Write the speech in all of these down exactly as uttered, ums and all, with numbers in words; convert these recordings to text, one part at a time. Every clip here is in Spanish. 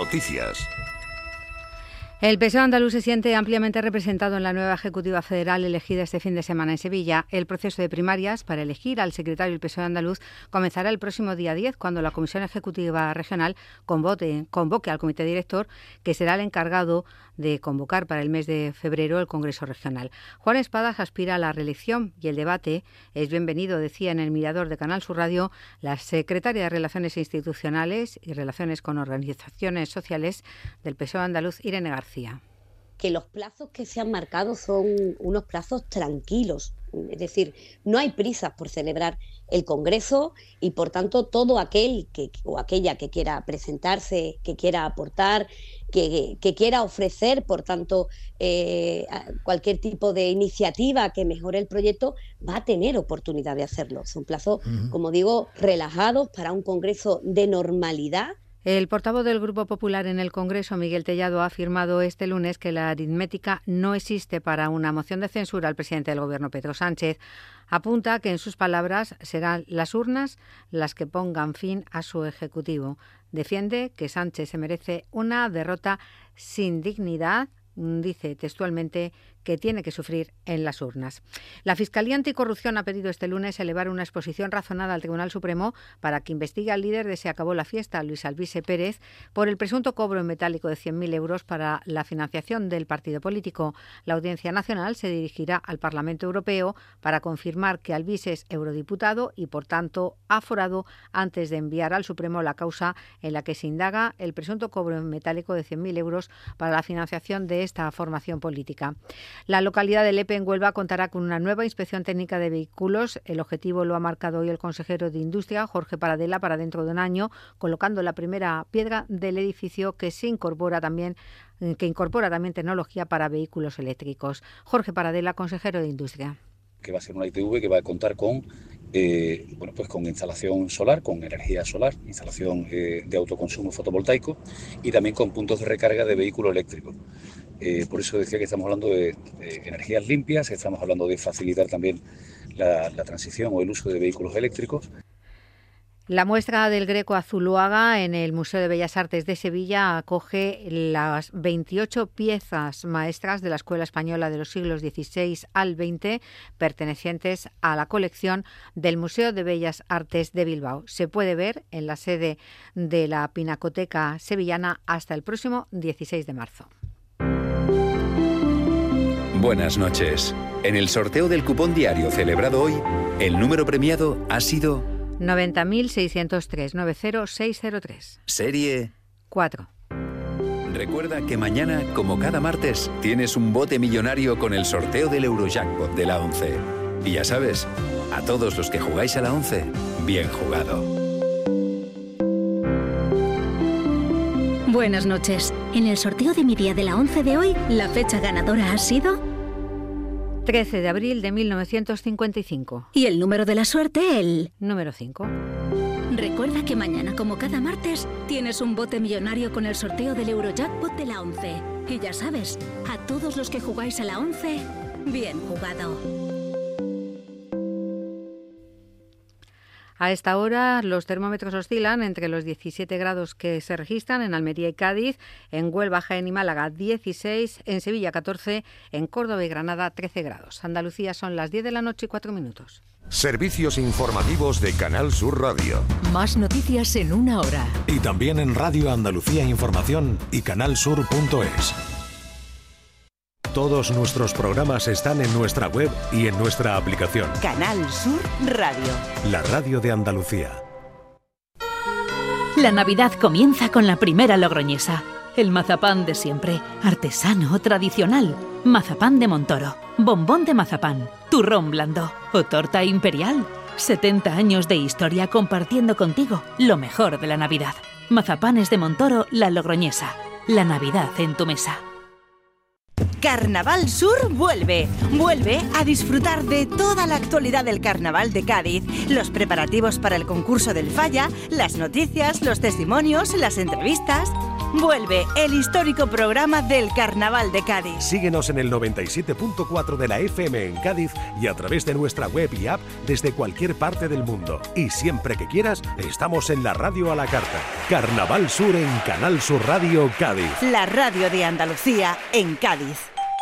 Noticias. El P S O E andaluz se siente ampliamente representado en la nueva Ejecutiva Federal elegida este fin de semana en Sevilla. El proceso de primarias para elegir al secretario del P S O E andaluz comenzará el próximo día diez, cuando la Comisión Ejecutiva Regional convoque, convoque al Comité Director, que será el encargado de convocar para el mes de febrero el Congreso Regional. Juan Espadas aspira a la reelección y el debate es bienvenido, decía en El Mirador de Canal Sur Radio la secretaria de Relaciones Institucionales y Relaciones con Organizaciones Sociales del P S O E andaluz, Irene García. Que los plazos que se han marcado son unos plazos tranquilos, es decir, no hay prisas por celebrar el Congreso y, por tanto, todo aquel que, o aquella que quiera presentarse, que quiera aportar, que, que quiera ofrecer, por tanto, eh, cualquier tipo de iniciativa que mejore el proyecto, va a tener oportunidad de hacerlo. Son plazos, uh-huh. como digo, relajados para un Congreso de normalidad. El portavoz del Grupo Popular en el Congreso, Miguel Tellado, ha afirmado este lunes que la aritmética no existe para una moción de censura al presidente del Gobierno, Pedro Sánchez. Apunta que, en sus palabras, serán las urnas las que pongan fin a su ejecutivo. Defiende que Sánchez se merece una derrota sin dignidad. Dice textualmente que tiene que sufrir en las urnas. La Fiscalía Anticorrupción ha pedido este lunes elevar una exposición razonada al Tribunal Supremo para que investigue al líder de Se Acabó la Fiesta, Luis Albise Pérez, por el presunto cobro en metálico de cien mil euros para la financiación del partido político. La Audiencia Nacional se dirigirá al Parlamento Europeo para confirmar que Albise es eurodiputado y, por tanto, aforado antes de enviar al Supremo la causa en la que se indaga el presunto cobro en metálico de cien mil euros para la financiación de esta formación política. La localidad de Lepe, en Huelva, contará con una nueva inspección técnica de vehículos. El objetivo lo ha marcado hoy el consejero de Industria, Jorge Paradela, para dentro de un año, colocando la primera piedra del edificio que se incorpora también que incorpora también tecnología para vehículos eléctricos. Jorge Paradela, consejero de Industria. Que va a ser una I T V que va a contar con eh, bueno, pues con instalación solar, con energía solar, instalación eh, de autoconsumo fotovoltaico y también con puntos de recarga de vehículos eléctricos. Eh, por eso decía que estamos hablando de, de energías limpias, estamos hablando de facilitar también la, la transición o el uso de vehículos eléctricos. La muestra del Greco a Zuloaga en el Museo de Bellas Artes de Sevilla acoge las veintiocho piezas maestras de la Escuela Española de los siglos dieciséis al veinte, pertenecientes a la colección del Museo de Bellas Artes de Bilbao. Se puede ver en la sede de la Pinacoteca Sevillana hasta el próximo dieciséis de marzo. Buenas noches. En el sorteo del cupón diario celebrado hoy, el número premiado ha sido noventa mil seiscientos tres, noventa mil seiscientos tres. Serie cuatro. Recuerda que mañana, como cada martes, tienes un bote millonario con el sorteo del Eurojackpot de la ONCE. Y ya sabes, a todos los que jugáis a la ONCE, bien jugado. Buenas noches. En el sorteo de mi día de la ONCE de hoy, la fecha ganadora ha sido trece de abril de mil novecientos cincuenta y cinco. Y el número de la suerte, el número cinco. Recuerda que mañana, como cada martes, tienes un bote millonario con el sorteo del Eurojackpot de la ONCE. Y ya sabes, a todos los que jugáis a la ONCE, bien jugado. A esta hora los termómetros oscilan entre los diecisiete grados que se registran en Almería y Cádiz, en Huelva, Jaén y Málaga dieciséis, en Sevilla catorce, en Córdoba y Granada trece grados. Andalucía son las diez de la noche y cuatro minutos. Servicios informativos de Canal Sur Radio. Más noticias en una hora. Y también en Radio Andalucía Información y canalsur punto es. Todos nuestros programas están en nuestra web y en nuestra aplicación. Canal Sur Radio. La radio de Andalucía. La Navidad comienza con la primera logroñesa. El mazapán de siempre, artesano, tradicional. Mazapán de Montoro, bombón de mazapán, turrón blando o torta imperial. setenta años de historia compartiendo contigo lo mejor de la Navidad. Mazapanes de Montoro, La Logroñesa. La Navidad en tu mesa. Carnaval Sur vuelve. Vuelve a disfrutar de toda la actualidad del Carnaval de Cádiz, los preparativos para el concurso del Falla, las noticias, los testimonios, las entrevistas. Vuelve el histórico programa del Carnaval de Cádiz. Síguenos en el noventa y siete punto cuatro de la F M en Cádiz y a través de nuestra web y app desde cualquier parte del mundo. Y siempre que quieras, estamos en la radio a la carta. Carnaval Sur en Canal Sur Radio Cádiz. La radio de Andalucía en Cádiz.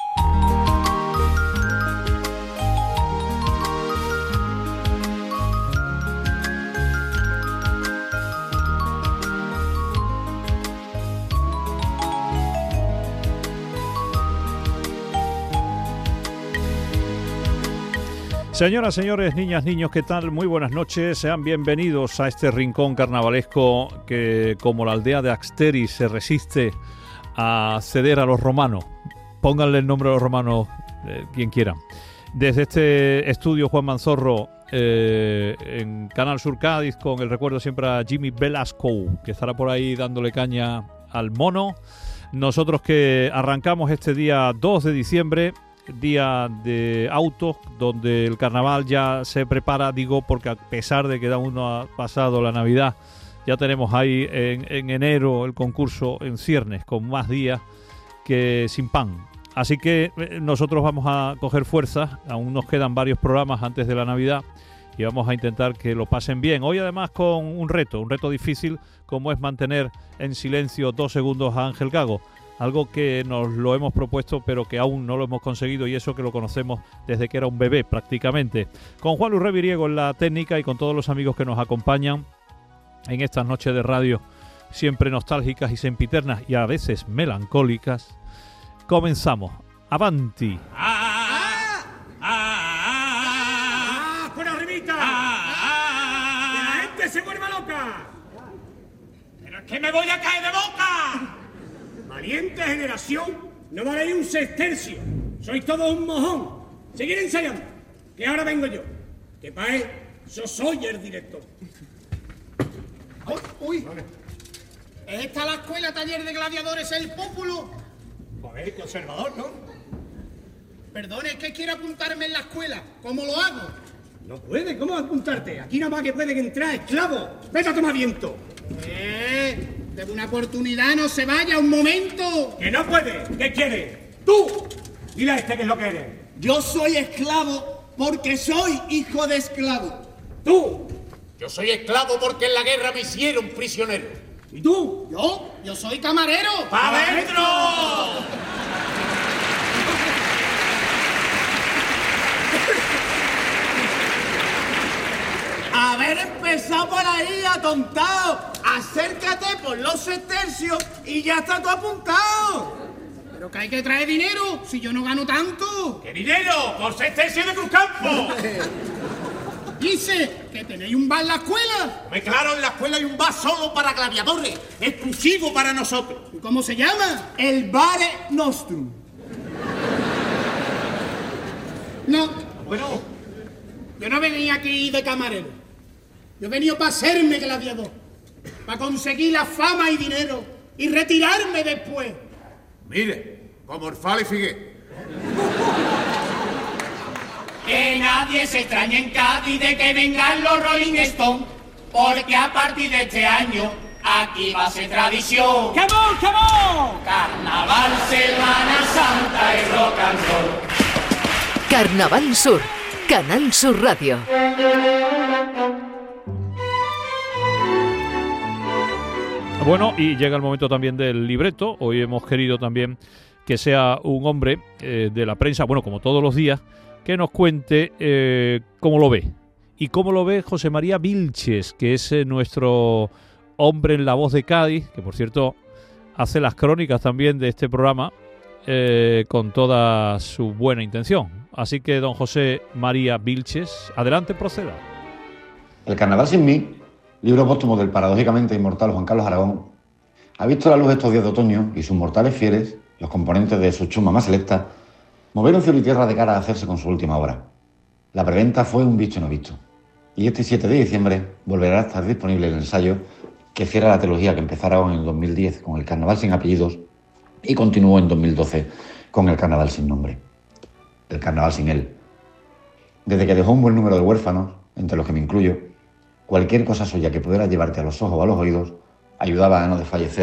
Señoras, señores, niñas, niños, ¿qué tal? Muy buenas noches, sean bienvenidos a este rincón carnavalesco que, como la aldea de Axteris, se resiste a ceder a los romanos. Pónganle el nombre a los romanos, eh, quien quiera. Desde este estudio Juan Manzorro, eh, en Canal Sur Cádiz, con el recuerdo siempre a Jimmy Velasco, que estará por ahí dándole caña al mono. Nosotros que arrancamos este día dos de diciembre, día de autos, donde el carnaval ya se prepara, digo, porque a pesar de que da uno ha pasado la Navidad, ya tenemos ahí en, en enero el concurso en ciernes, con más días que sin pan. Así que nosotros vamos a coger fuerza, aún nos quedan varios programas antes de la Navidad y vamos a intentar que lo pasen bien. Hoy además con un reto, un reto difícil, como es mantener en silencio dos segundos a Ángel Gago. Algo que nos lo hemos propuesto pero que aún no lo hemos conseguido, y eso que lo conocemos desde que era un bebé prácticamente. Con Juan Luis Reviriego en la técnica y con todos los amigos que nos acompañan en estas noches de radio siempre nostálgicas y sempiternas y a veces melancólicas, comenzamos. ¡Avanti! ¡Ah! ¡Ah! ¡Ah! ¡Por arribita! ¡Ah! ¡Ah! ¡Que la gente se vuelva loca! ¡Pero es que me voy a caer de boca! Valiente generación, no valéis un sextercio. Sois todos un mojón. Seguid ensayando, que ahora vengo yo. Que pae, yo soy el director. ¡Uy! uy. ¿Es esta la escuela taller de gladiadores El Pópulo? A ver, qué observador, ¿no? Perdone, es que quiero apuntarme en la escuela. ¿Cómo lo hago? No puede, ¿cómo apuntarte? Aquí nada más que pueden entrar esclavos. Vete a tomar viento. ¡Eh! De una oportunidad, no se vaya un momento. ¡Que no puede! ¿Qué quiere? ¡Tú! Dile a este qué es lo que eres. Yo soy esclavo porque soy hijo de esclavo. ¡Tú! Yo soy esclavo porque en la guerra me hicieron prisionero. ¿Y tú? Yo, yo soy camarero. ¡Pa' adentro! Haber empezado por ahí, atontado. Acércate por los sextercios y ya está todo apuntado. Pero que hay que traer dinero, si yo no gano tanto. ¿Qué dinero? Por sextercios de Cruzcampo. Dice que tenéis un bar en la escuela. Muy claro, en la escuela hay un bar solo para gladiadores, exclusivo para nosotros. ¿Y cómo se llama? El Bare Nostrum. No. Bueno, yo no venía aquí de camarero. Yo he venido para serme gladiador, para conseguir la fama y dinero y retirarme después. Mire, como Orfale y Figué. Que nadie se extrañe en Cádiz de que vengan los Rolling Stones, porque a partir de este año aquí va a ser tradición. ¡Come on, come on! Carnaval, Semana Santa y rock and roll. Carnaval Sur, Canal Sur Radio. Bueno, y llega el momento también del libreto. Hoy hemos querido también que sea un hombre eh, de la prensa, bueno, como todos los días, que nos cuente eh, cómo lo ve. Y cómo lo ve José María Vilches, que es eh, nuestro hombre en La Voz de Cádiz, que por cierto hace las crónicas también de este programa eh, con toda su buena intención. Así que don José María Vilches, adelante, proceda. El Carnaval sin mí, libro póstumo del paradójicamente inmortal Juan Carlos Aragón, ha visto la luz estos días de otoño y sus mortales fieles, los componentes de su chuma más selecta, movieron cielo y tierra de cara a hacerse con su última obra. La preventa fue un visto y no visto, y este siete de diciembre volverá a estar disponible el ensayo que cierra la trilogía que empezara en el dos mil diez con el Carnaval sin apellidos y continuó en dos mil doce con el Carnaval sin nombre. El Carnaval sin él. Desde que dejó un buen número de huérfanos, entre los que me incluyo, cualquier cosa suya que pudiera llevarte a los ojos o a los oídos ayudaba a no desfallecer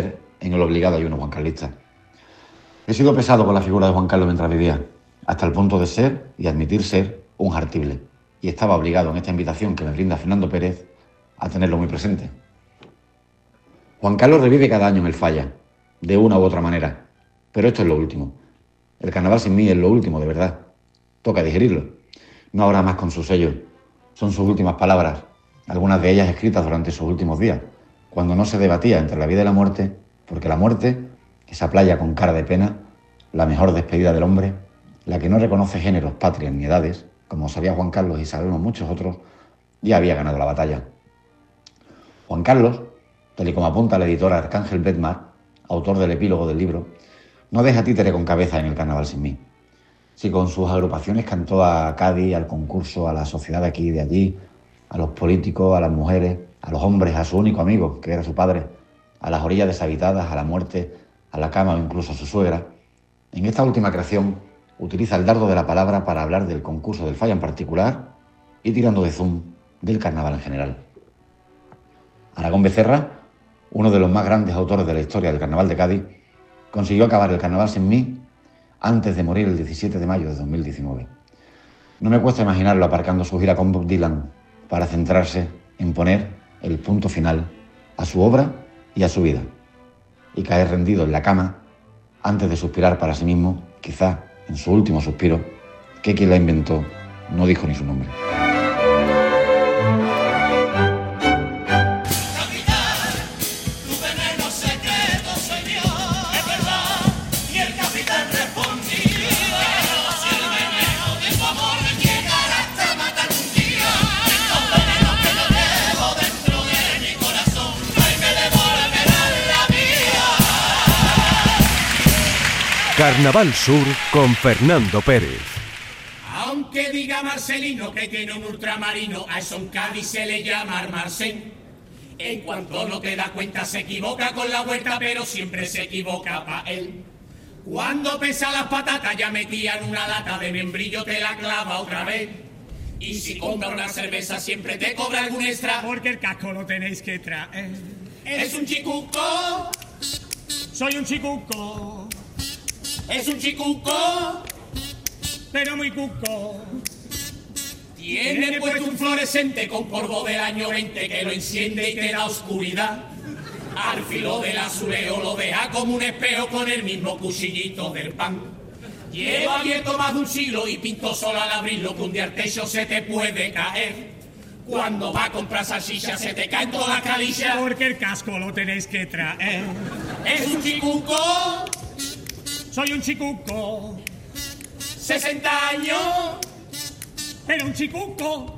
en el obligado ayuno juancarlista. He sido pesado con la figura de Juan Carlos mientras vivía, hasta el punto de ser y admitir ser un hartible. Y estaba obligado en esta invitación que me brinda Fernando Pérez a tenerlo muy presente. Juan Carlos revive cada año en el Falla, de una u otra manera, pero esto es lo último. El carnaval sin mí es lo último, de verdad. Toca digerirlo. No habrá más con su sello. Son sus últimas palabras, algunas de ellas escritas durante sus últimos días, cuando no se debatía entre la vida y la muerte, porque la muerte, esa playa con cara de pena, la mejor despedida del hombre, la que no reconoce géneros, patrias ni edades, como sabía Juan Carlos y sabemos muchos otros, ya había ganado la batalla. Juan Carlos, tal y como apunta la editora Arcángel Bedmar, autor del epílogo del libro, no deja títere con cabeza en el carnaval sin mí. Si con sus agrupaciones cantó a Cádiz, al concurso, a la sociedad de aquí y de allí, a los políticos, a las mujeres, a los hombres, a su único amigo, que era su padre, a las orillas deshabitadas, a la muerte, a la cama o incluso a su suegra, en esta última creación utiliza el dardo de la palabra para hablar del concurso del Falla en particular y, tirando de zoom, del carnaval en general. Aragón Becerra, uno de los más grandes autores de la historia del carnaval de Cádiz, consiguió acabar el carnaval sin mí antes de morir el diecisiete de mayo de dos mil diecinueve. No me cuesta imaginarlo aparcando su gira con Bob Dylan para centrarse en poner el punto final a su obra y a su vida, y caer rendido en la cama antes de suspirar para sí mismo, quizá en su último suspiro, que quien la inventó no dijo ni su nombre. Carnaval Sur con Fernando Pérez. Aunque diga Marcelino que tiene un ultramarino, a eso en Cádiz se le llama Marcén. En cuanto no te da cuenta se equivoca con la vuelta, pero siempre se equivoca pa' él. Cuando pesa las patatas ya metían una lata de membrillo, te la clava otra vez. Y si compra una cerveza siempre te cobra algún extra, porque el casco lo tenéis que traer. Es un chicuco, soy un chicuco. Es un chicuco, pero muy cuco. Tiene puesto un fluorescente con polvo del año veinte que lo enciende y te da oscuridad. Al filo del azuleo lo deja como un espejo con el mismo cuchillito del pan. Lleva abierto más de un siglo y pinto solo al abrirlo, que un día el techo se te puede caer. Cuando va a comprar salchicha se te caen todas las calillas, porque el casco lo tenéis que traer. Es un chicuco, soy un chicuco, sesenta años, pero un chicuco.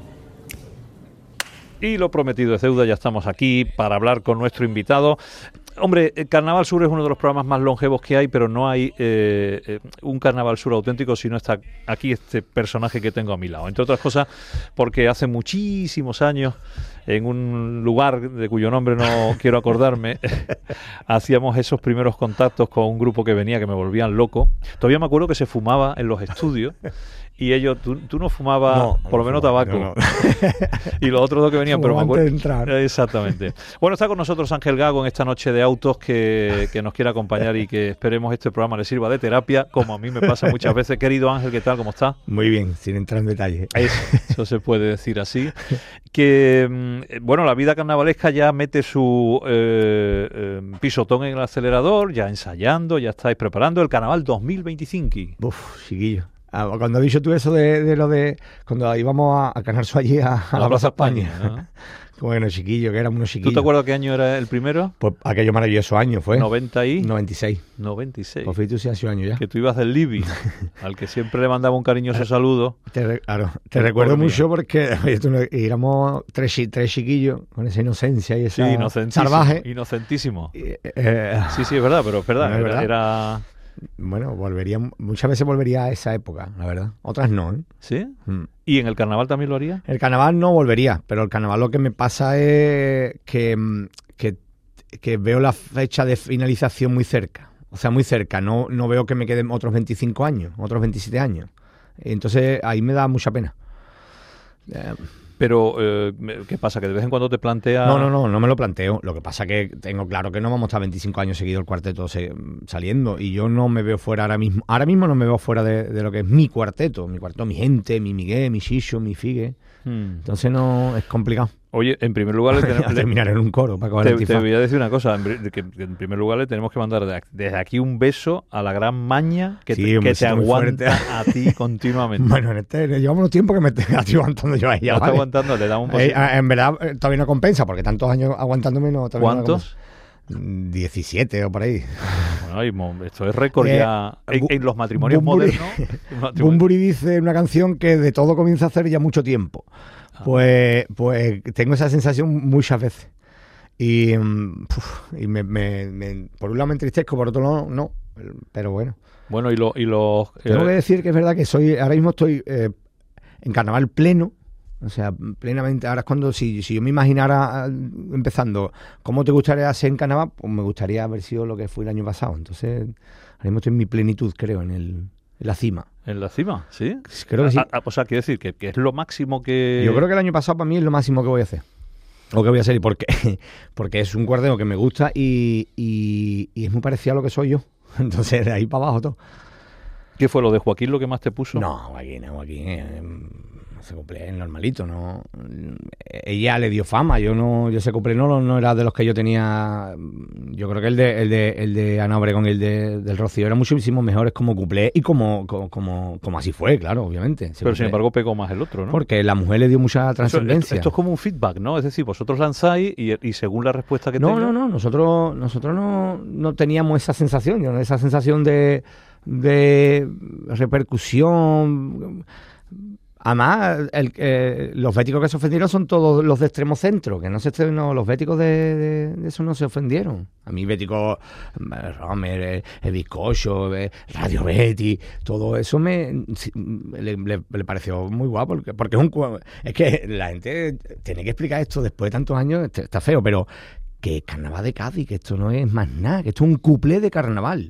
Y lo prometido es deuda, ya estamos aquí para hablar con nuestro invitado. Hombre, Carnaval Sur es uno de los programas más longevos que hay, pero no hay eh, eh, un Carnaval Sur auténtico si no está aquí este personaje que tengo a mi lado. Entre otras cosas, porque hace muchísimos años, en un lugar de cuyo nombre no quiero acordarme, hacíamos esos primeros contactos con un grupo que venía que me volvían loco. Todavía me acuerdo que se fumaba en los estudios. Y ellos, tú, tú no fumabas, no, por lo menos fumaba, tabaco. No, no. Y los otros dos que venían, pero me acuerdo. Exactamente. Bueno, está con nosotros Ángel Gago en esta noche de autos que, que nos quiere acompañar y que esperemos este programa le sirva de terapia, como a mí me pasa muchas veces. Querido Ángel, ¿qué tal? ¿Cómo está? Muy bien, sin entrar en detalle. Eso, eso se puede decir así. Que, bueno, la vida carnavalesca ya mete su eh, eh, pisotón en el acelerador, ya ensayando, ya estáis preparando el Carnaval dos mil veinticinco. Uf, chiquillo. Cuando has dicho tú eso de, de lo de... Cuando íbamos a, a Canarso allí a, a, a la Plaza España. España, ¿no? Bueno, chiquillo, que éramos unos chiquillos. ¿Tú te acuerdas qué año era el primero? Pues aquello maravilloso año fue. ¿noventa y? noventa y seis. noventa y seis. Pues fíjate si hace años ya. Que tú ibas del Libby, al que siempre le mandaba un cariñoso saludo. Te, claro, te recuerdo mucho porque oye, tú, éramos tres, tres chiquillos con esa inocencia y esa sí, inocentísimo, salvaje. Inocentísimo. Eh, eh, sí, sí, es verdad, pero es verdad. No, es verdad. Era... era... Bueno, volvería, muchas veces volvería a esa época, la verdad. Otras no, ¿eh? ¿Sí? Mm. ¿Y en el carnaval también lo haría? El carnaval no volvería, pero el carnaval lo que me pasa es que, que, que veo la fecha de finalización muy cerca. O sea, muy cerca. No, no veo que me queden otros veinticinco años, otros veintisiete años. Entonces ahí me da mucha pena. Eh, Pero, eh, ¿qué pasa? ¿Que de vez en cuando te plantea...? No, no, no, no me lo planteo. Lo que pasa que tengo claro que no vamos a estar veinticinco años seguidos el cuarteto se, saliendo, y yo no me veo fuera ahora mismo. Ahora mismo no me veo fuera de, de lo que es mi cuarteto. Mi cuarteto, mi gente, mi Miguel, mi Xixo, mi Figue. Hmm. Entonces no, es complicado. Oye, en primer lugar... Le tenemos, a terminar en un coro para coger te, el tifán. Te voy a decir una cosa, en, que, que en primer lugar le tenemos que mandar de, desde aquí un beso a la gran Maña que, sí, te, que te aguanta a ti continuamente. Bueno, en este, llevamos unos tiempos que me estoy aguantando yo a ella. No ¿vale? está aguantando, le damos un poquito. Eh, en verdad, todavía no compensa, porque tantos años aguantándome no... ¿Cuántos? No diecisiete o por ahí. Bueno, esto es récord eh, ya en, en los matrimonios Bumburi, modernos. Bumburi dice en una canción que de todo comienza a hacer ya mucho tiempo. Ah. Pues, pues tengo esa sensación muchas veces. Y, uf, y me, me, me, por un lado me entristezco, por otro lado no. Pero bueno. Bueno, y, lo, y los... Tengo eh, que decir que es verdad que soy ahora mismo estoy eh, en carnaval pleno. O sea, plenamente. Ahora es cuando, si, si yo me imaginara empezando, ¿cómo te gustaría ser en carnaval? Pues me gustaría haber sido lo que fue el año pasado. Entonces, ahora mismo estoy en mi plenitud, creo, en, el, en la cima. ¿En la cima? ¿Sí? Creo que sí. A, a, o sea, quiero decir que, que es lo máximo que... Yo creo que el año pasado para mí es lo máximo que voy a hacer. O que voy a hacer. ¿Y por qué? Porque es un cuarteto que me gusta y, y, y es muy parecido a lo que soy yo. Entonces, de ahí para abajo todo. ¿Qué fue lo de Joaquín lo que más te puso? No, Joaquín, Joaquín... Eh, ese cuplé es normalito, ¿no? Ella le dio fama, yo no, yo ese cuplé no, no era de los que yo tenía. Yo creo que el de el de, el de Ana Obregón y el de, del Rocío eran muchísimo mejores como cuplé y como, como, como, como así fue, claro, obviamente. Pero cuplé, sin embargo pegó más el otro, ¿no? Porque la mujer le dio mucha trascendencia. Esto, esto es como un feedback, ¿no? Es decir, vosotros lanzáis y, y según la respuesta que no, tenga... No, no, no, nosotros, nosotros no, no teníamos esa sensación, ¿no? Esa sensación de, de repercusión... Además, el, eh, los béticos que se ofendieron son todos los de extremo centro, que no se no, los béticos de, de, de eso no se ofendieron. A mí béticos, eh, Romer, eh, el Bizcocho, eh, Radio Betty, todo eso me le, le, le pareció muy guapo, porque, porque es un es que la gente tiene que explicar esto después de tantos años, está feo, pero que Carnaval de Cádiz, que esto no es más nada, que esto es un cuplé de carnaval.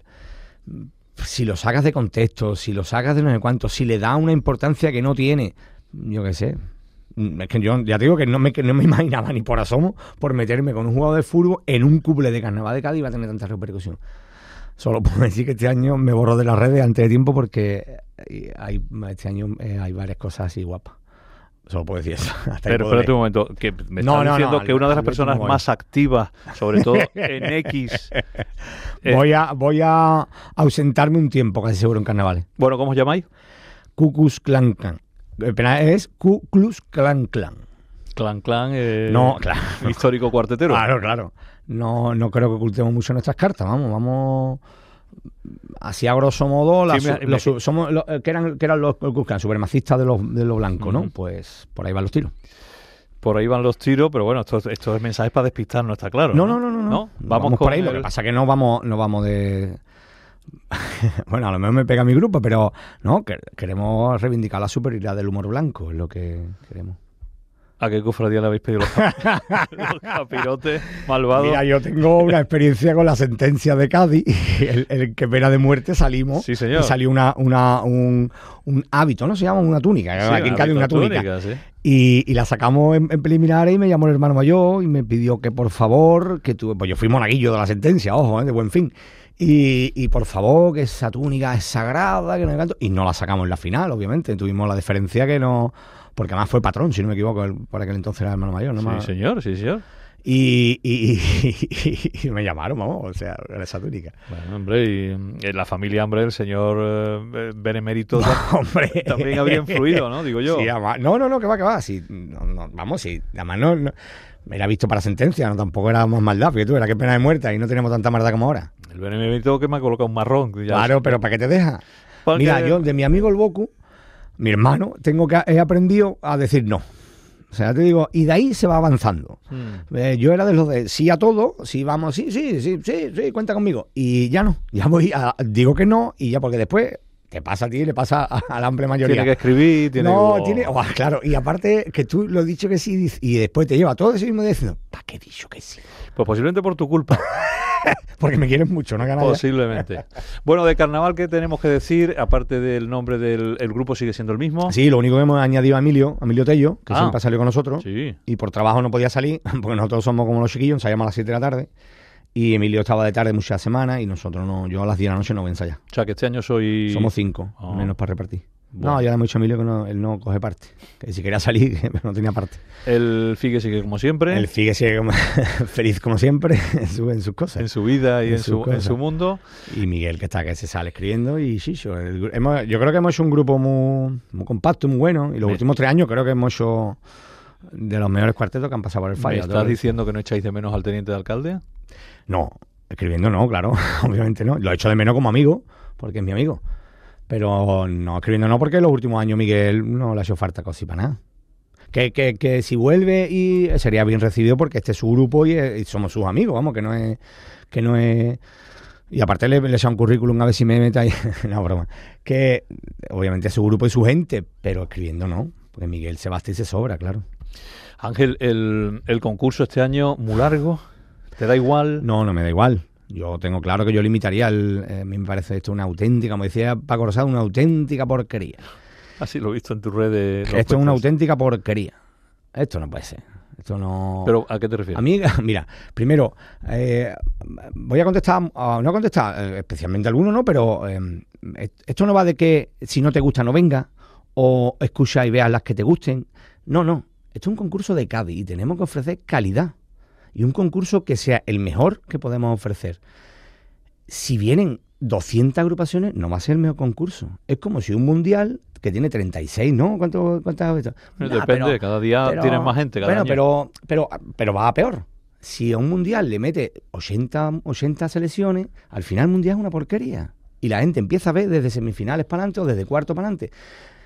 Si lo sacas de contexto, si lo sacas de no sé cuánto, si le da una importancia que no tiene, yo qué sé. Es que yo ya te digo que no me, que no me imaginaba ni por asomo por meterme con un jugador de fútbol en un cuplé de Carnaval de Cádiz y va a tener tanta repercusión. Solo puedo decir que este año me borro de las redes antes de tiempo porque hay, este año eh, hay varias cosas así guapas. Solo puedo decir eso. Hasta Pero espérate un momento, que me estás no, no, diciendo no, que una de las personas más activas, sobre todo en X... Eh, voy a voy a ausentarme un tiempo, casi seguro, en carnavales. Bueno, ¿cómo os llamáis? Ku Klux Klan Klan. Es Ku Klux Klan Klan. Clan Clan, eh, no, claro. Histórico cuartetero. Claro, claro. No, no creo que ocultemos mucho nuestras cartas, vamos, vamos... Así a grosso modo, las, sí, me, los, me, somos, los, que eran que eran los Klan, supremacistas de los de los blancos, ¿no? Uh-huh. Pues por ahí van los tiros. Por ahí van los tiros, pero bueno, estos esto es mensajes para despistar, no está claro. No, no, no, no. no. ¿No? Vamos, vamos por ahí, el... lo que pasa es que no vamos, no vamos de... Bueno, a lo mejor me pega mi grupo, pero no, que, queremos reivindicar la superioridad del humor blanco, es lo que queremos. ¿A qué cofradía le habéis pedido los, los capirotes malvados? Mira, yo tengo una experiencia con la sentencia de Cádiz. El, el que pena de muerte salimos. Sí, señor. Y salió una, una, un, un hábito, ¿no? Se llama una túnica. Sí, aquí en Cádiz una túnica. túnica sí. y, y la sacamos en, en preliminares y me llamó el hermano mayor y me pidió que por favor, que tú, pues yo fui monaguillo de la sentencia, ojo, ¿eh? De buen fin. Y, y por favor, que esa túnica es sagrada, que no hay canto. Y no la sacamos en la final, obviamente. Tuvimos la diferencia que no... Porque además fue patrón, si no me equivoco, el, por aquel entonces era el hermano mayor. ¿no? Sí, más... señor, sí, señor. Y, y, y, y me llamaron, vamos, o sea, esa túnica. Bueno, hombre, y en la familia, hombre, el señor eh, Benemérito no, hombre. también habría influido, ¿no? Digo yo. Sí, además, no, no, no, que va, que va. Sí, no, no, vamos, sí, además no, no... Me era visto para sentencia, no tampoco era más maldad, porque tú, era que pena de muerte y no teníamos tanta maldad como ahora. El Benemérito que me ha colocado un marrón. Ya claro, sé. Pero ¿para qué te deja? Porque... Mira, yo de mi amigo el Boku, mi hermano, tengo que he aprendido a decir no. O sea, te digo, y de ahí se va avanzando. Mm. Eh, yo era de los de sí a todo, sí vamos, sí, sí, sí, sí, sí, cuenta conmigo. Y ya no, ya voy, a, digo que no, y ya porque después te pasa a ti, le pasa a, a la amplia mayoría. Tiene que escribir, tiene no, que... tiene, oh, claro, y aparte que tú lo has dicho que sí, y después te lleva todo eso mismo diciendo, ¿para qué he dicho que sí? Pues posiblemente por tu culpa. Porque me quieren mucho, ¿no, canalla? Posiblemente. Bueno, de carnaval, ¿qué tenemos que decir? Aparte del nombre del el grupo, ¿sigue siendo el mismo? Sí, lo único que hemos añadido a Emilio, a Emilio Tello, que Ah. siempre salió con nosotros. Sí. Y por trabajo no podía salir, porque nosotros somos como los chiquillos, ensayamos a las siete de la tarde. Y Emilio estaba de tarde muchas semanas y nosotros no, yo a las diez de la noche no voy a ensayar. O sea, que este año soy... Somos cinco, Ah. menos para repartir. Bueno. No, ya le hemos dicho a Emilio que no, él no coge parte. Que si quería salir, que no tenía parte. El Figue sigue como siempre. El Figue sigue como- feliz como siempre en, su- en sus cosas. En su vida y en, sus su, en cosas. su mundo. Y Miguel, que está que se sale escribiendo, y Chicho. El gru- hemos- yo creo que hemos hecho un grupo muy, muy compacto, muy bueno. Y los Me- últimos tres años creo que hemos hecho de los mejores cuartetos que han pasado por el ¿Me Falla. estás diciendo que no echáis de menos al teniente de alcalde? No, escribiendo no, claro, obviamente no. Lo he hecho de menos como amigo, porque es mi amigo. Pero no, escribiendo no, porque en los últimos años Miguel no le ha hecho falta casi para nada. Que, que, que si vuelve y sería bien recibido porque este es su grupo y, es- y somos sus amigos, vamos, que no es... que no es y aparte le, le echa un currículum a ver si me mete ahí. No, broma. Que obviamente es su grupo y su gente, pero escribiendo no, porque Miguel se basta y se sobra, claro. Ángel, el, el concurso este año muy largo, ¿te da igual? No, no me da igual. Yo tengo claro que yo limitaría, el, eh, a mí me parece esto una auténtica, como decía Paco Rosado, una auténtica porquería. Así lo he visto en tus redes. los Esto es una puestos. auténtica porquería. Esto no puede ser. Esto no... ¿Pero a qué te refieres? A mí, mira, primero, eh, voy a contestar, a- no a contestar, eh, especialmente a alguno, ¿no? Pero eh, esto no va de que si no te gusta no venga, o escucha y veas las que te gusten. No, no. Esto es un concurso de Cádiz y tenemos que ofrecer calidad. Y un concurso que sea el mejor que podemos ofrecer. Si vienen doscientas agrupaciones, no va a ser el mejor concurso. Es como si un mundial que tiene treinta y seis, ¿no? ¿Cuánto, ¿Cuántas veces? Depende, cada día tienes más gente, cada bueno, año. Pero, pero, pero va a peor. Si a un mundial le mete ochenta, ochenta selecciones, al final el mundial es una porquería. Y la gente empieza a ver desde semifinales para adelante o desde cuarto para adelante.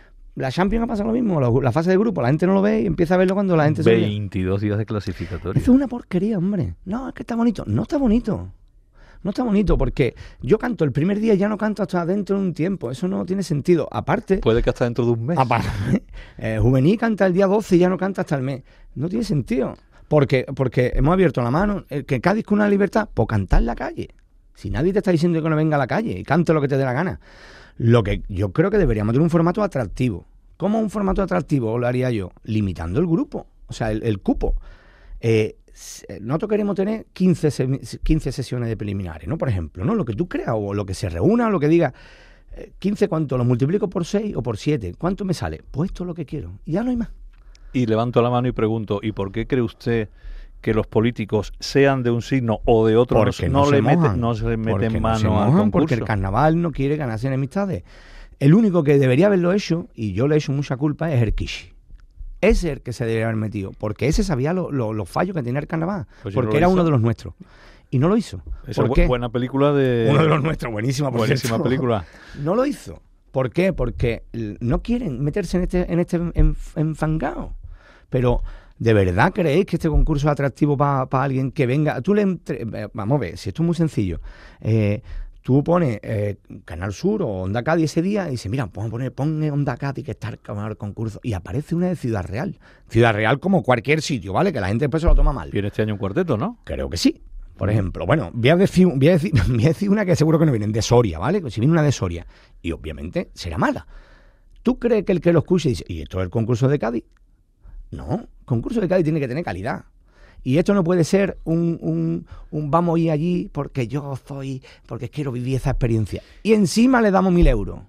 La Champions ha pasado lo mismo, la, la fase de grupo, la gente no lo ve y empieza a verlo cuando la gente se ve. veintidós días de clasificatorio. Eso es una porquería, hombre. No, es que está bonito. No está bonito. No está bonito porque yo canto el primer día y ya no canto hasta dentro de un tiempo. Eso no tiene sentido. Aparte... Puede que hasta dentro de un mes. Aparte, eh, Juvenil canta el día doce y ya no canta hasta el mes. No tiene sentido. Porque, porque hemos abierto la mano. El que Cádiz con una libertad, pues cantar en la calle. Si nadie te está diciendo que no venga a la calle y cante lo que te dé la gana. Lo que yo creo que deberíamos tener un formato atractivo. ¿Cómo un formato atractivo lo haría yo? Limitando el grupo, o sea, el, el cupo. Eh, nosotros queremos tener quince, quince sesiones de preliminares, ¿no? Por ejemplo, ¿no? Lo que tú creas o lo que se reúna o lo que diga. Eh, quince, ¿cuánto? ¿Lo multiplico por seis o por siete? ¿Cuánto me sale? Pues esto es lo que quiero. Y ya no hay más. Y levanto la mano y pregunto, ¿y por qué cree usted que los políticos, sean de un signo o de otro, Porque no, no no se le meten, mojan. no se le Porque meten no mano se al mojan, concurso? porque el carnaval no quiere ganarse enemistades. El único que debería haberlo hecho, y yo le he hecho mucha culpa, es Erkishi. Ese es el que se debería haber metido, porque ese sabía lo- lo- los fallos que tenía el carnaval, Pues si no porque lo era hizo. uno de los nuestros. Y no lo hizo. Esa ¿Por bu- qué? buena película de... Uno de los nuestros, buenísima, por Buenísima cierto. película. No lo hizo. ¿Por qué? Porque l- no quieren meterse en este, en este enf- enfangado. Pero, ¿de verdad creéis que este concurso es atractivo para alguien que venga? Tú le entre- eh, vamos a ver, si esto es muy sencillo. Eh, tú pones eh, Canal Sur o Onda Cádiz ese día y dices, mira, vamos a poner, pon Onda Cádiz que está el concurso. Y aparece una de Ciudad Real. Ciudad Real como cualquier sitio, ¿vale? Que la gente después se lo toma mal. Viene este año un cuarteto, ¿no? Creo que sí. Por ejemplo, bueno, voy a decir, voy a decir, voy a decir una que seguro que no vienen, de Soria, ¿vale? Si viene una de Soria, y obviamente será mala. ¿Tú crees que el que lo escuche dice, ¿y esto es el concurso de Cádiz? No, el concurso de Cádiz tiene que tener calidad. Y esto no puede ser un, un, un vamos a ir allí porque yo soy, porque quiero vivir esa experiencia. Y encima le damos mil euros.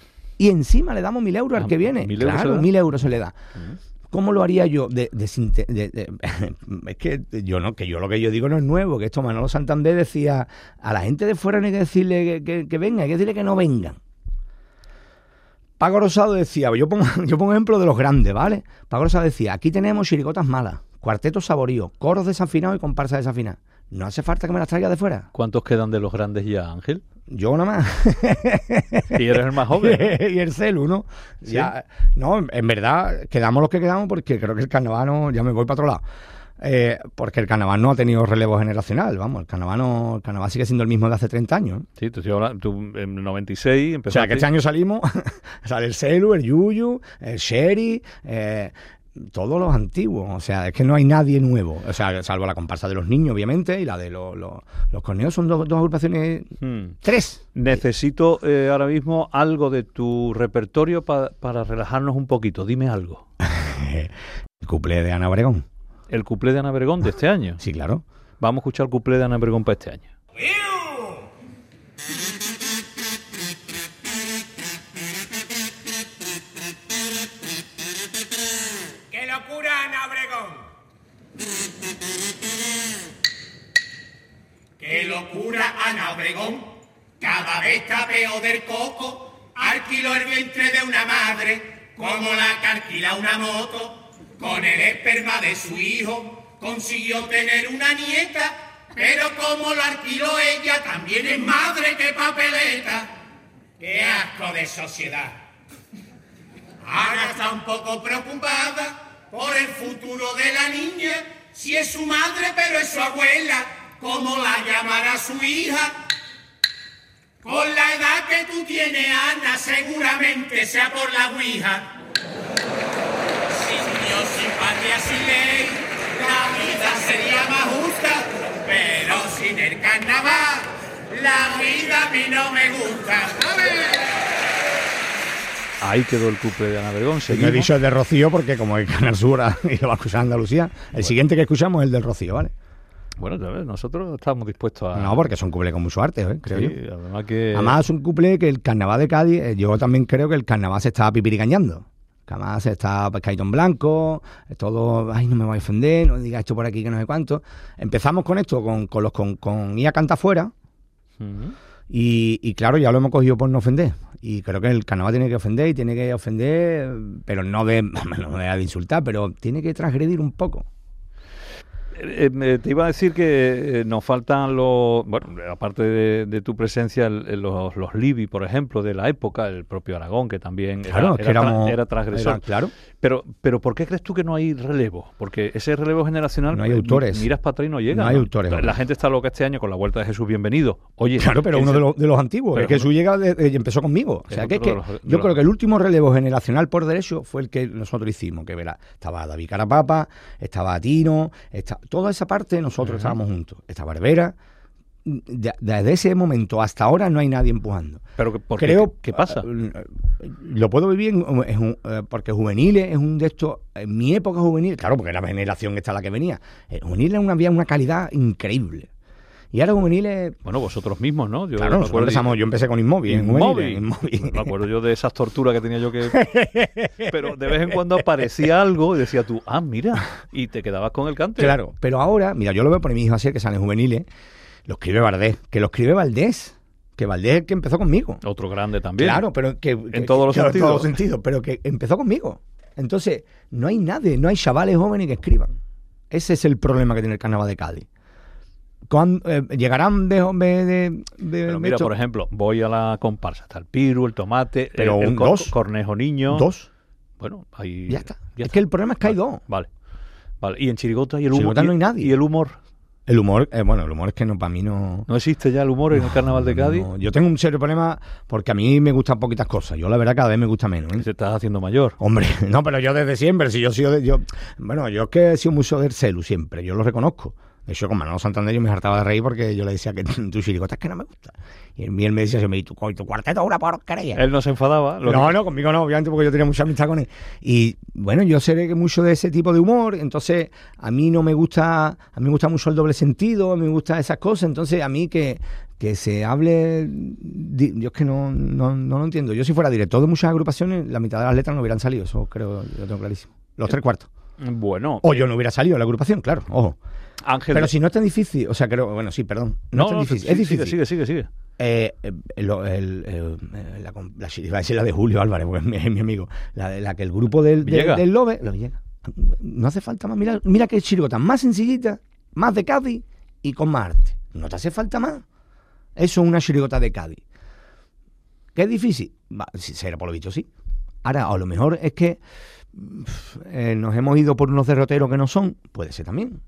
Y encima le damos mil euros al que viene. ¿mil euros se Claro, da? mil euros se le da. ¿Cómo lo haría yo? De, de, sinte- de- de- es que yo no, que yo lo que yo digo no es nuevo, que esto Manolo Santander decía, a la gente de fuera no hay que decirle que, que, que venga, hay que decirle que no vengan. Paco Rosado decía, yo pongo, yo pongo ejemplo de los grandes, ¿vale? Paco Rosado decía, aquí tenemos chirigotas malas, cuartetos saboríos, coros desafinados y comparsas desafinadas. No hace falta que me las traiga de fuera. ¿Cuántos quedan de los grandes ya, Ángel? Yo nada más. Y eres el más joven. Y el celu, ¿no? ¿Sí? Ya, no, en, en verdad, quedamos los que quedamos porque creo que el carnaval no, ya me voy para otro lado. Eh, porque el carnaval no ha tenido relevo generacional, vamos, el carnaval no, el carnaval sigue siendo el mismo de hace treinta años. Sí, tú, tú en noventa y seis O empezaste... sea, que este año salimos, sale el celu, el yuyu, el sherry, eh, todos los antiguos, o sea, es que no hay nadie nuevo, o sea, salvo la comparsa de los niños, obviamente, y la de los, los, los corneos, son dos, dos agrupaciones, hmm. tres. Necesito eh, ahora mismo algo de tu repertorio pa, para relajarnos un poquito, dime algo. El cuplé de Ana Obregón. ¿El cuplé de Ana Obregón de este año? Sí, claro. Vamos a escuchar el cuplé de Ana Obregón para este año. ¡Qué locura, Ana Obregón! Cada vez está peor del coco. Alquiló el vientre de una madre, como la que alquila una moto. Con el esperma de su hijo consiguió tener una nieta, pero como lo alquiló ella, también es madre que papeleta. ¡Qué asco de sociedad! Ana está un poco preocupada por el futuro de la niña. Si es su madre, pero es su abuela, ¿cómo la llamará su hija? Con la edad que tú tienes, Ana, seguramente sea por la ouija. Sin Dios, sin patria, sin ley, la vida sería más justa, pero sin el carnaval, la vida a mí no me gusta. ¡A ver! Ahí quedó el cuplé de Ana Obregón. No he dicho el de Rocío porque como es Canal Sur y lo va a escuchar Andalucía, el bueno. siguiente que escuchamos es el del Rocío, ¿vale? Bueno, nosotros estamos dispuestos a... No, porque son cuplés con mucho arte, ¿eh? Creo sí, yo. Además que... Además es un cuplé que el carnaval de Cádiz, yo también creo que el carnaval se estaba pipiricañando. Además se está pescadito en blanco, todo, ay, no me voy a ofender, no diga esto por aquí que no sé cuánto. Empezamos con esto, con, con los con, con ir a cantar fuera, uh-huh. y, y claro, ya lo hemos cogido por no ofender. Y creo que el carnaval tiene que ofender y tiene que ofender, pero no de, no de insultar, pero tiene que transgredir un poco. Eh, eh, te iba a decir que eh, nos faltan los, bueno, aparte de, de tu presencia, el, los, los Libby, por ejemplo, de la época, el propio Aragón, que también claro, era, que era, éramos, tra, era transgresor. Era, claro. Pero, pero ¿por qué crees tú que no hay relevo? Porque ese relevo generacional, no hay autores. Miras para atrás y no llega. No hay ¿no? autores. La, la gente está loca este año con la vuelta de Jesús Bienvenido. Oye, claro, pero uno de los, de los antiguos. Pero, es que Jesús llega de, de, empezó conmigo. O sea, que, es que los, yo los, creo que el último relevo generacional por derecho fue el que nosotros hicimos. Que verá, estaba David Carapapa, estaba Tino, está, toda esa parte nosotros uh-huh. estábamos juntos. Esta Barbera. De, desde ese momento hasta ahora no hay nadie empujando. Pero ¿por creo qué? ¿Qué pasa? Uh, lo puedo vivir en, es un, uh, porque Juveniles es un de estos, en mi época juvenil, claro, porque la generación esta la que venía, eh, Juveniles una, había una calidad increíble. Y ahora Juveniles... Bueno, vosotros mismos, ¿no? Yo, claro, nosotros empezamos, yo empecé con Inmóvil. Inmóvil. Inmóvil. Me acuerdo yo de esas torturas que tenía yo que... Pero de vez en cuando aparecía algo y decía tú, ah, mira, y te quedabas con el cante. Claro, pero ahora, mira, yo lo veo por mi hijo así, que salen Juveniles, lo escribe Valdés, que lo escribe Valdés, que Valdés es el que empezó conmigo. Otro grande también. Claro, pero que... En que, todos los que, sentidos. En todos los sentidos, pero que empezó conmigo. Entonces, no hay nadie, no hay chavales jóvenes que escriban. Ese es el problema que tiene el Carnaval de Cádiz. Cuando, eh, llegarán de... de, de, de pero mira, esto? Por ejemplo, voy a la comparsa, está el Piru, el Tomate, pero el, el un, dos, Cornejo Niño. Dos. Bueno, ahí... Ya está. Ya es está. que el problema es que vale, hay dos. Vale, vale. Y en Chirigota y el humor... Chirigota no hay nadie. Y el humor... El humor, eh, bueno, el humor es que no, para mí no... ¿No existe ya el humor en el Carnaval de Cádiz? No, yo tengo un serio problema porque a mí me gustan poquitas cosas. Yo la verdad cada vez me gusta menos. ¿eh? Te estás haciendo mayor. Hombre, no, pero yo desde siempre, si yo he sido... De, yo, bueno, yo es que he sido mucho del celu siempre, yo lo reconozco. De hecho, con Manolo Santander yo me hartaba de reír porque yo le decía que tu chirigota es que no me gusta. Y él me decía, y tu, tu cuarteto es una porquería. Él no se enfadaba. No, que... no, conmigo no, obviamente, porque yo tenía mucha amistad con él. Y bueno, yo sé que mucho de ese tipo de humor, entonces a mí no me gusta, a mí me gusta mucho el doble sentido, a mí me gustan esas cosas, entonces a mí que, que se hable, yo es que no, no, no lo entiendo. Yo si fuera director de muchas agrupaciones, la mitad de las letras no hubieran salido, eso creo, yo lo tengo clarísimo. Los tres cuartos. Bueno. O yo no hubiera salido de la agrupación, claro, ojo. Ángel. Pero si no es tan difícil, o sea, creo, bueno, sí, perdón, no, no es tan no, difícil, sí, es difícil. Sigue, sigue, sigue. Eh, el, el, el, el, la, la, iba a decir la de Julio Álvarez, porque es mi, es mi amigo, la, la que el grupo del, del, del Lobe, lo llega. No hace falta más, mira, mira que chirigota, más sencillita, más de Cádiz y con más arte. No te hace falta más. Eso es una chirigota de Cádiz. ¿Qué es difícil? Va, si será por lo visto, sí. Ahora, a lo mejor es que eh, nos hemos ido por unos derroteros que no son, puede ser también.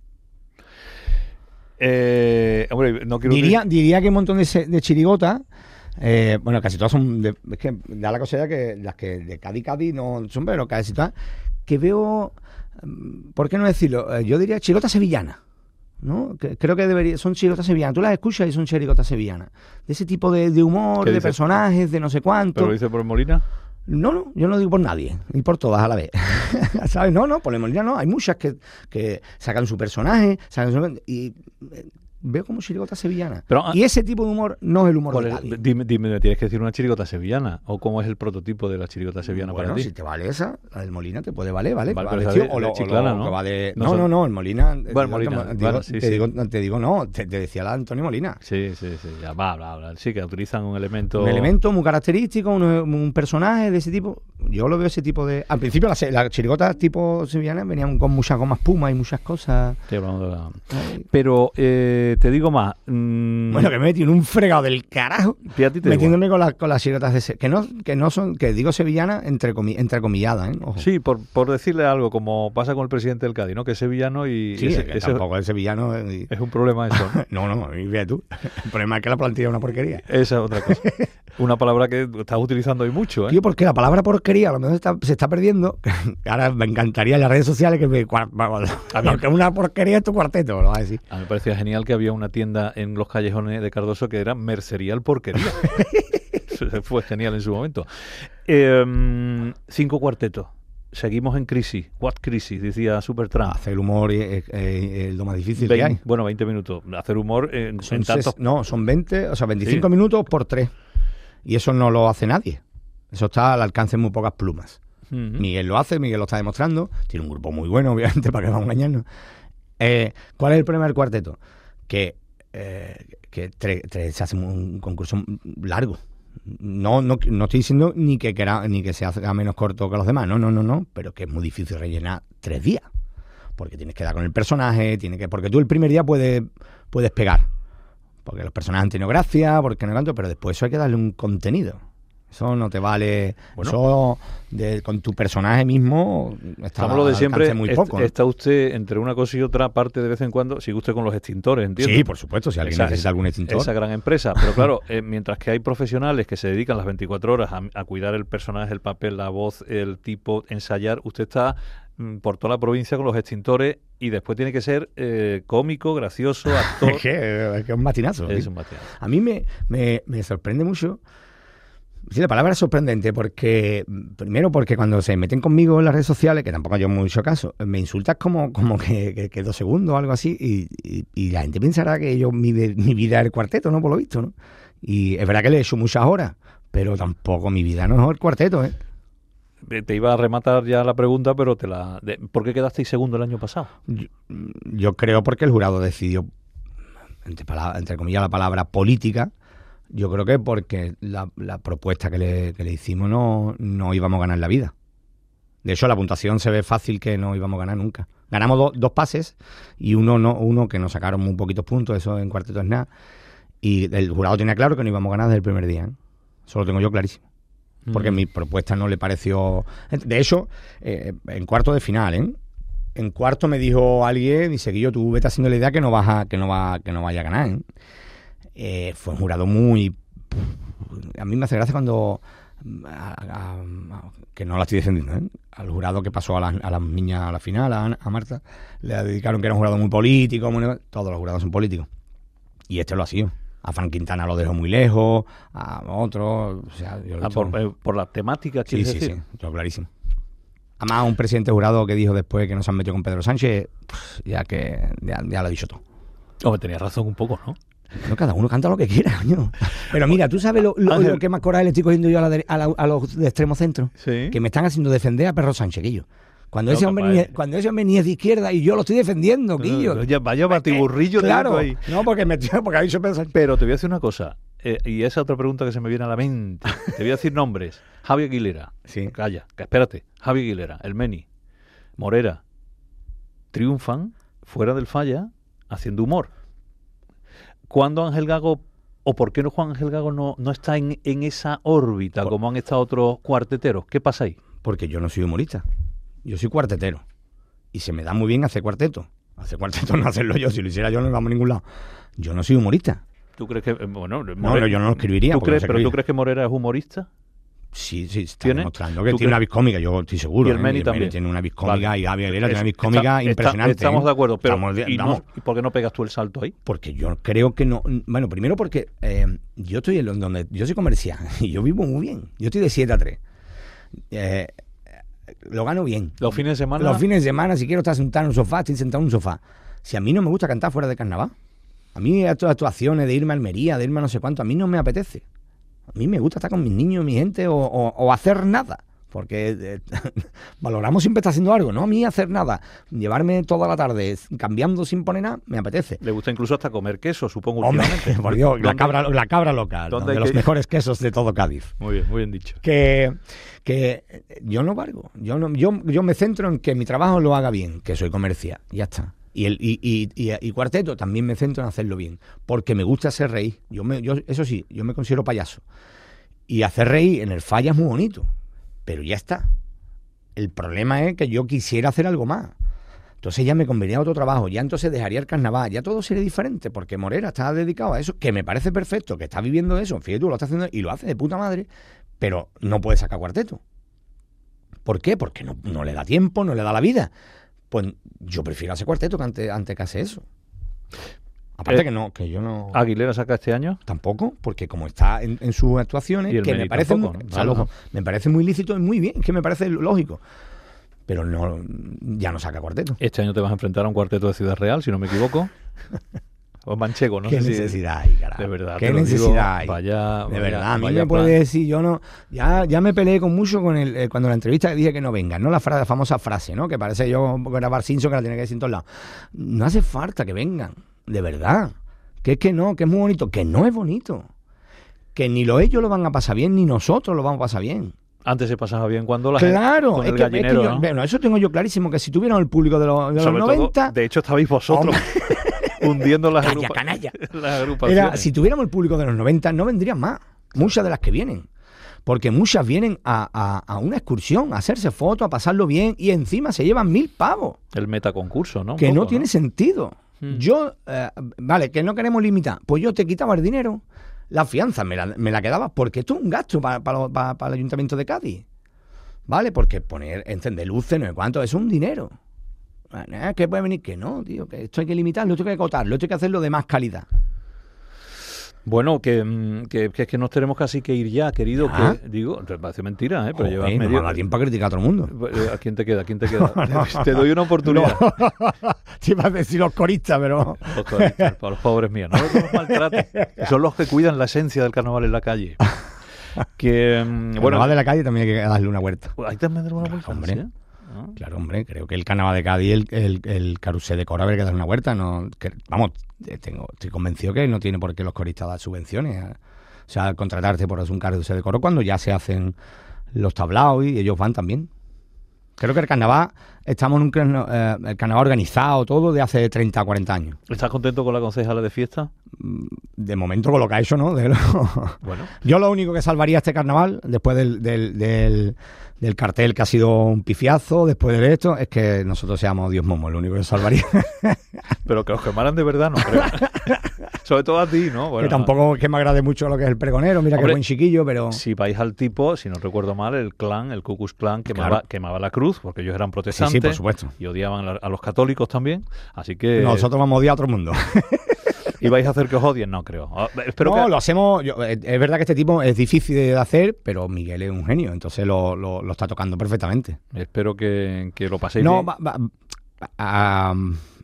Eh, hombre, no quiero diría, diría que un montón de, de chirigotas, eh, bueno, casi todas son, de, es que da la cosa que las que de Cádiz, Cádiz no son, pero casi todas, que veo, ¿por qué no decirlo? Yo diría chirigota sevillana, ¿no? Que creo que debería, son chirigotas sevillanas. Tú las escuchas y son chirigotas sevillanas. De ese tipo de, de humor, de personajes, de no sé cuánto. ¿Pero lo dice por Molina? No, no, yo no digo por nadie, ni por todas a la vez. ¿Sabes? No, no, por Molina no. Hay muchas que, que sacan su personaje, sacan su... y eh, veo como chirigota sevillana. Pero, y ese tipo de humor no es el humor de nadie. Dime, dime, tienes que decir una chirigota sevillana, o cómo es el prototipo de la chirigota sevillana bueno, para ti. Si te vale esa, la del Molina te puede valer, ¿vale? Vale, vale, pero tío, de, o lo, de Chiclana, o lo, ¿no? Va de, no, no, son... no, no, el Molina. Bueno, Molina, te, claro, digo, sí, te, sí. digo, te digo, no, te, te decía la de Antonio Molina. Sí, sí, sí, ya va, bla, bla. Sí, que utilizan un elemento... Un elemento muy característico, un, un personaje de ese tipo. Yo lo veo ese tipo de... Al principio las la chirigotas tipo sevillanas venían con muchas gomas puma y muchas cosas. Sí, hablando de la... Pero eh, te digo más... Mmm... Bueno, que me metí en un fregado del carajo metiéndome con, la, con las chirigotas de se... que no que no son, que digo sevillanas entre comi... entrecomilladas, ¿eh? Ojo. Sí, por, por decirle algo, como pasa con el presidente del Cádiz, ¿no? Que es sevillano y... Sí, ese, es que ese... tampoco es sevillano. Y... Es un problema eso, ¿no? no, no, y ve tú. El problema es que la plantilla es una porquería. Esa es otra cosa. Una palabra que estás utilizando hoy mucho, ¿eh? Tío, porque la palabra porquería a lo mejor se está, se está perdiendo. Ahora me encantaría en las redes sociales que me... Lo que es una porquería es tu cuarteto, lo vas a decir. A mí me parecía genial que había una tienda en los callejones de Cardoso que era Mercería el Porquería. Fue genial en su momento. Eh, cinco cuartetos. Seguimos en crisis. What crisis? Decía Supertramp. Hacer humor es, es, es lo más difícil veinte, que hay. Bueno, veinte minutos. Hacer humor en, son en tantos... ses, no, son veinte, o sea, veinticinco sí. minutos por tres. Y eso no lo hace nadie. Eso está al alcance de muy pocas plumas. Uh-huh. Miguel lo hace, Miguel lo está demostrando. Tiene un grupo muy bueno, obviamente, para que vamos a engañarnos. Eh, ¿Cuál es el problema del cuarteto? Que, eh, que tre, tre, se hace un concurso largo. No, no, no estoy diciendo ni que quiera, ni que sea menos corto que los demás, no, no, no, no, pero que es muy difícil rellenar tres días, porque tienes que dar con el personaje, tiene que, porque tú el primer día puedes, puedes pegar, porque los personajes han tenido gracia, porque no tanto, pero después eso hay que darle un contenido. Eso no te vale. Bueno, eso de, con tu personaje mismo está lo de siempre. Muy est, poco, ¿no? Está usted entre una cosa y otra parte de vez en cuando. Sigue usted con los extintores, ¿entiendes? Sí, por supuesto. Si alguien esa, necesita algún extintor. Esa gran empresa. Pero claro, eh, mientras que hay profesionales que se dedican las veinticuatro horas a, a cuidar el personaje, el papel, la voz, el tipo, ensayar, usted está mm, por toda la provincia con los extintores y después tiene que ser eh, cómico, gracioso, actor. Es que es un matinazo. Es un matinazo. A mí me, me, me sorprende mucho. Sí, la palabra es sorprendente porque, primero porque cuando se meten conmigo en las redes sociales, que tampoco yo mucho caso, me insultas como, como que, que, que dos segundos o algo así y, y, y la gente pensará que yo mi, mi vida es el cuarteto, ¿no? Por lo visto, ¿no? Y es verdad que le he hecho muchas horas, pero tampoco mi vida no es el cuarteto, ¿eh? Te iba a rematar ya la pregunta, pero te la... De, ¿por qué quedasteis segundo el año pasado? Yo, yo creo porque el jurado decidió, entre, palabra, entre comillas, la palabra política. Yo creo que porque la, la propuesta que le, que le hicimos no, no íbamos a ganar la vida. De hecho, la puntuación se ve fácil que no íbamos a ganar nunca. Ganamos do, dos pases y uno no uno que nos sacaron muy poquitos puntos, eso en cuarteto es nada. Y el jurado tenía claro que no íbamos a ganar desde el primer día, ¿eh? Eso lo tengo yo clarísimo. Porque mm. mi propuesta no le pareció... De hecho, eh, en cuarto de final, ¿eh? En cuarto me dijo alguien, dice, Guillo, tú vete haciendo la idea que no vas a, que no va, que no vaya a ganar, ¿eh? Eh, fue un jurado muy... A mí me hace gracia cuando... A, a, a, que no la estoy defendiendo, ¿eh? Al jurado que pasó a las, a las niñas a la final, a, a Marta, le dedicaron que era un jurado muy político, muy, todos los jurados son políticos. Y este lo ha sido. A Fran Quintana lo dejó muy lejos, a otros... O sea, yo ah, por, eh, por la temática, sí, ¿quieres sí, decir? Sí, yo clarísimo. Además, un presidente jurado que dijo después que no se han metido con Pedro Sánchez, pues, ya que ya, ya lo ha dicho todo. Hombre, tenía razón un poco, ¿no? No, cada uno canta lo que quiera, coño. Pero mira, ¿tú sabes lo, lo, lo que más coraje le estoy cogiendo yo a, la de, a, la, a los de extremo centro? Sí. Que me están haciendo defender a Pedro Sánchez, Quillo. Cuando, no, ese hombre ni, cuando ese hombre ni es de izquierda y yo lo estoy defendiendo, Quillo. No, vaya batiburrillo. Claro, ahí. No, porque, me, porque ha dicho Pedro Sánchez. Pero te voy a decir una cosa, eh, y esa otra pregunta que se me viene a la mente. Te voy a decir nombres. Javi Aguilera. Sí. Calla, espérate. Javi Aguilera, El Meni, Morera, triunfan fuera del Falla haciendo humor. ¿Cuándo Ángel Gago, o por qué no Juan Ángel Gago no, no está en, en esa órbita por, como han estado otros cuarteteros? ¿Qué pasa ahí? Porque yo no soy humorista, yo soy cuartetero. Y se me da muy bien hacer cuarteto. Hacer cuarteto no hacerlo yo, si lo hiciera yo no vamos a ningún lado. Yo no soy humorista. ¿Tú crees que, bueno, Morera, no, no, yo no lo escribiría. ¿tú crees, no pero tú crees que Morera es humorista? Sí, sí, está ¿Tiene? demostrando que tiene una vis cómica, yo estoy seguro. Y el ¿eh? Meni el también. Meni tiene una vis cómica Vale. y Gaby Aguilera tiene Es- una vis cómica está- impresionante. está- estamos ¿eh? de acuerdo, pero Estamos de- ¿y, no- vamos. ¿y por qué no pegas tú el salto ahí? Porque yo creo que no. Bueno, primero porque eh, yo estoy en donde. Yo soy comercial y yo vivo muy bien. Yo estoy de siete a tres. Eh, lo gano bien. Los fines de semana. Los fines de semana, si quiero estar sentado en un sofá, estoy sentado en un sofá. Si a mí no me gusta cantar fuera de carnaval, a mí estas actuaciones de irme a Almería, de irme a no sé cuánto, a mí no me apetece. A mí me gusta estar con mis niños, mi gente, o, o, o hacer nada. Porque eh, valoramos siempre estar haciendo algo, ¿no? A mí hacer nada, llevarme toda la tarde cambiando sin poner nada, me apetece. Le gusta incluso hasta comer queso, supongo. Hombre, últimamente. por Dios, la ¿Dónde- cabra, la cabra local, ¿Dónde de hay los que- mejores quesos de todo Cádiz. Muy bien, muy bien dicho. Que, que yo no valgo, yo, no, yo, yo me centro en que mi trabajo lo haga bien, que soy comercial, ya está. Y, el, y, y, y, y cuarteto también me centro en hacerlo bien, porque me gusta hacer reír. Yo me, yo, eso sí, yo me considero payaso. Y hacer reír en el falla es muy bonito, pero ya está. El problema es que yo quisiera hacer algo más. Entonces ya me convenía a otro trabajo, ya entonces dejaría el carnaval, ya todo sería diferente, porque Morera está dedicado a eso, que me parece perfecto, que está viviendo eso, fíjate tú, lo está haciendo y lo hace de puta madre, pero no puede sacar cuarteto. ¿Por qué? Porque no, no le da tiempo, no le da la vida. Pues yo prefiero hacer cuarteto que antes, antes que hacer eso. Aparte Eh, que no, que yo no... ¿Aguilera saca este año? Tampoco, porque como está en, en sus actuaciones, Y el que me Meni parece, tampoco, muy, ¿no? o sea, Vale, loco, me parece muy lícito y muy bien, que me parece lógico. Pero no, ya no saca cuarteto. Este año te vas a enfrentar a un cuarteto de Ciudad Real, si no me equivoco. O Manchego, ¿no? ¿Qué sé si- necesidad hay, carajo? De verdad. ¿Qué te lo digo, necesidad hay? Vaya, De vaya- verdad, a mí vaya me puede plan. decir, yo no... Ya, ya me peleé con mucho con el, eh, cuando en la entrevista dije que no vengan, ¿no? La, fra- la famosa frase, ¿no? Que parece yo grabar Simpson que la tiene que decir en todos lados. No hace falta que vengan, de verdad. Que es que no, que es muy bonito. Que no es bonito. Que ni lo ellos lo van a pasar bien, ni nosotros lo vamos a pasar bien. Antes se pasaba bien cuando la Claro, gente, con es el que, es que gallinero, yo- ¿no? bueno, eso tengo yo clarísimo, que si tuvieran el público de los, de los Sobre todo, noventa... de hecho, estabais vosotros hundiendo las, Calla, agrupa- canalla. las agrupaciones. Era, si tuviéramos el público de los noventa, no vendrían más. Muchas de las que vienen. Porque muchas vienen a, a, a una excursión, a hacerse fotos, a pasarlo bien, y encima se llevan mil pavos. El metaconcurso, ¿no? Un Que poco, no tiene sentido. Mm. Yo, eh, vale, que no queremos limitar. Pues yo te quitaba el dinero, la fianza me la, me la quedaba, porque esto es un gasto para el Ayuntamiento de Cádiz. ¿Vale? Porque poner, encender luces, no sé cuánto, eso es un dinero. Eh, ¿Qué puede venir? Que no, tío, que esto hay que limitarlo, esto hay que acotarlo, esto hay que hacerlo de más calidad. Bueno, que, mm, que, que es que nos tenemos casi que ir ya, querido. ¿Ya? Que, digo, te parece mentira, ¿eh? Pero Joder, llevas no medio... me da tiempo a criticar a todo el mundo. Eh, ¿A quién te queda? ¿A quién te queda? Te doy una oportunidad. No. Te iba a decir los coristas, pero... Los coristas, para los pobres míos, no los maltrates. Son los que cuidan la esencia del carnaval en la calle. Que, mm, Bueno, bueno, de la calle también hay que darle una vuelta. Hay también darle una vuelta, Hombre. ¿sí? Ah. Claro, hombre, creo que el carnaval de Cádiz, el, el, el carrusel de coro, habría que darle una vuelta. No, que, vamos, eh, tengo, estoy convencido que no tiene por qué los coristas dar subvenciones. eh. O sea, contratarte por un carrusel de coro cuando ya se hacen los tablaos y ellos van también. Creo que el carnaval, estamos en un carna- eh, el carnaval organizado todo de hace treinta o cuarenta años. ¿Estás contento con la concejala de fiesta? De momento con lo que ha hecho, ¿no? De lo- Bueno. Yo lo único que salvaría este carnaval, después del, del, del, del cartel que ha sido un pifiazo, después de esto, es que nosotros seamos Dios Momo, lo único que salvaría. Pero que os quemaran de verdad, no creo. Sobre todo a ti, ¿no? Bueno, que tampoco es que me agrade mucho lo que es el pregonero, mira Hombre, que buen chiquillo, pero... Si vais al tipo, si no recuerdo mal, el clan, el Ku Klux Klan quemaba, Claro. quemaba la cruz, porque ellos eran protestantes. Sí, sí, por supuesto. Y odiaban a, a los católicos también. Así que... Nosotros vamos a odiar a otro mundo. ¿Y vais a hacer que os odien? No creo. Ah, espero no, que... lo hacemos... yo- es es verdad que este tipo es difícil de hacer, pero Miguel es un genio, entonces lo, lo, lo está tocando perfectamente. Espero que, que lo paséis No, bien. va- va- ah,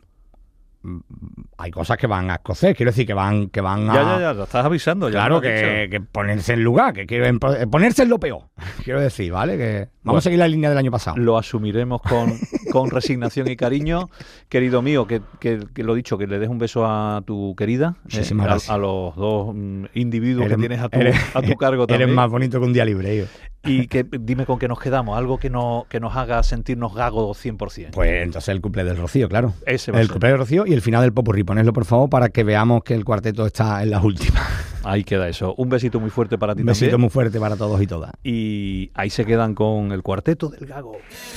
hay cosas que van a escocer, quiero decir que van, que van a... Ya, ya, ya, lo estás avisando. Ya Claro, me lo has que, dicho. que ponerse en lugar, que quieren ponerse en lo peor, quiero decir, ¿vale? Que vamos Bueno. a seguir la línea del año pasado. Lo asumiremos con, con resignación y cariño. Querido mío, que, que, que lo dicho, que le des un beso a tu querida, Muchísimas a- gracias. a, los dos mm, individuos Eres- que tienes a tu, eres- a tu cargo también. Eres más bonito que un día libre, yo. Y que dime con qué nos quedamos, algo que, no, que nos haga sentirnos gagos cien por ciento. Pues entonces el cumple del Rocío, claro. Ese va a El ser. cumple del Rocío y el final del popurrí. Ponedlo, por favor, para que veamos que el cuarteto está en las últimas. Ahí queda eso. Un besito muy fuerte para ti Un besito también. muy fuerte para todos y todas. Y ahí se quedan con el cuarteto del Gago.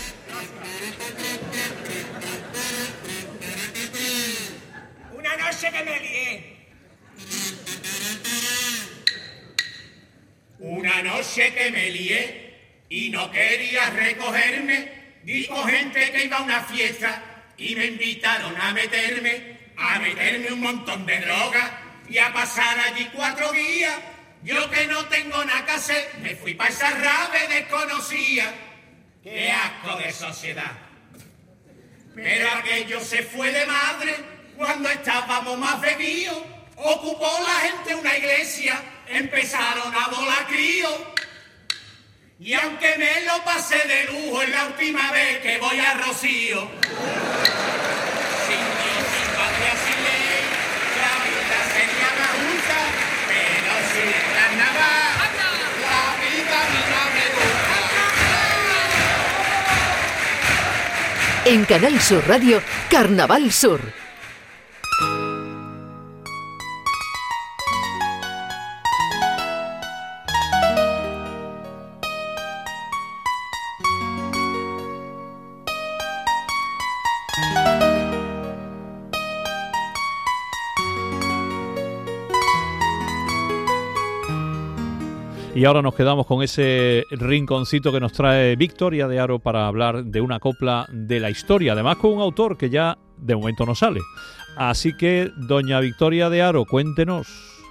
Una noche que me lié. Una noche noche que me lié y no quería recogerme, vi con gente que iba a una fiesta y me invitaron a meterme, a meterme un montón de droga y a pasar allí cuatro días. Yo que no tengo nada que hacer, me fui pa' esa rave desconocida. ¡Qué asco de sociedad! Pero aquello se fue de madre cuando estábamos más bebidos. Ocupó la gente una iglesia, empezaron a volar críos. Y aunque me lo pasé de lujo, es la última vez que voy a Rocío. Sin Dios, sin patria, sin ley, la vida sería más justa, pero sin el carnaval, la vida a mí no me gusta. En Canal Sur Radio, Carnaval Sur. Y ahora nos quedamos con ese rinconcito que nos trae Victoria de Aro para hablar de una copla de la historia, además con un autor que ya de momento no sale. Así que, doña Victoria de Aro, cuéntenos.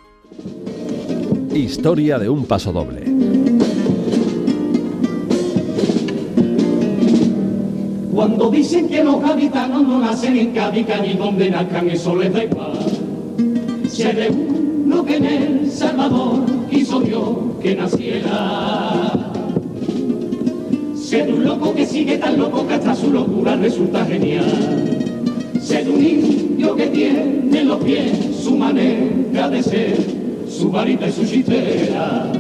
Historia de un pasodoble. Cuando dicen que los gaditanos no nacen en Cádiz, allí donde nazcan eso les da igual. Se de uno que en El Salvador quiso Dios que naciera. Sé de un loco que sigue tan loco que hasta su locura resulta genial. Sé de un indio que tiene en los pies su manera de ser, su varita y su chistera.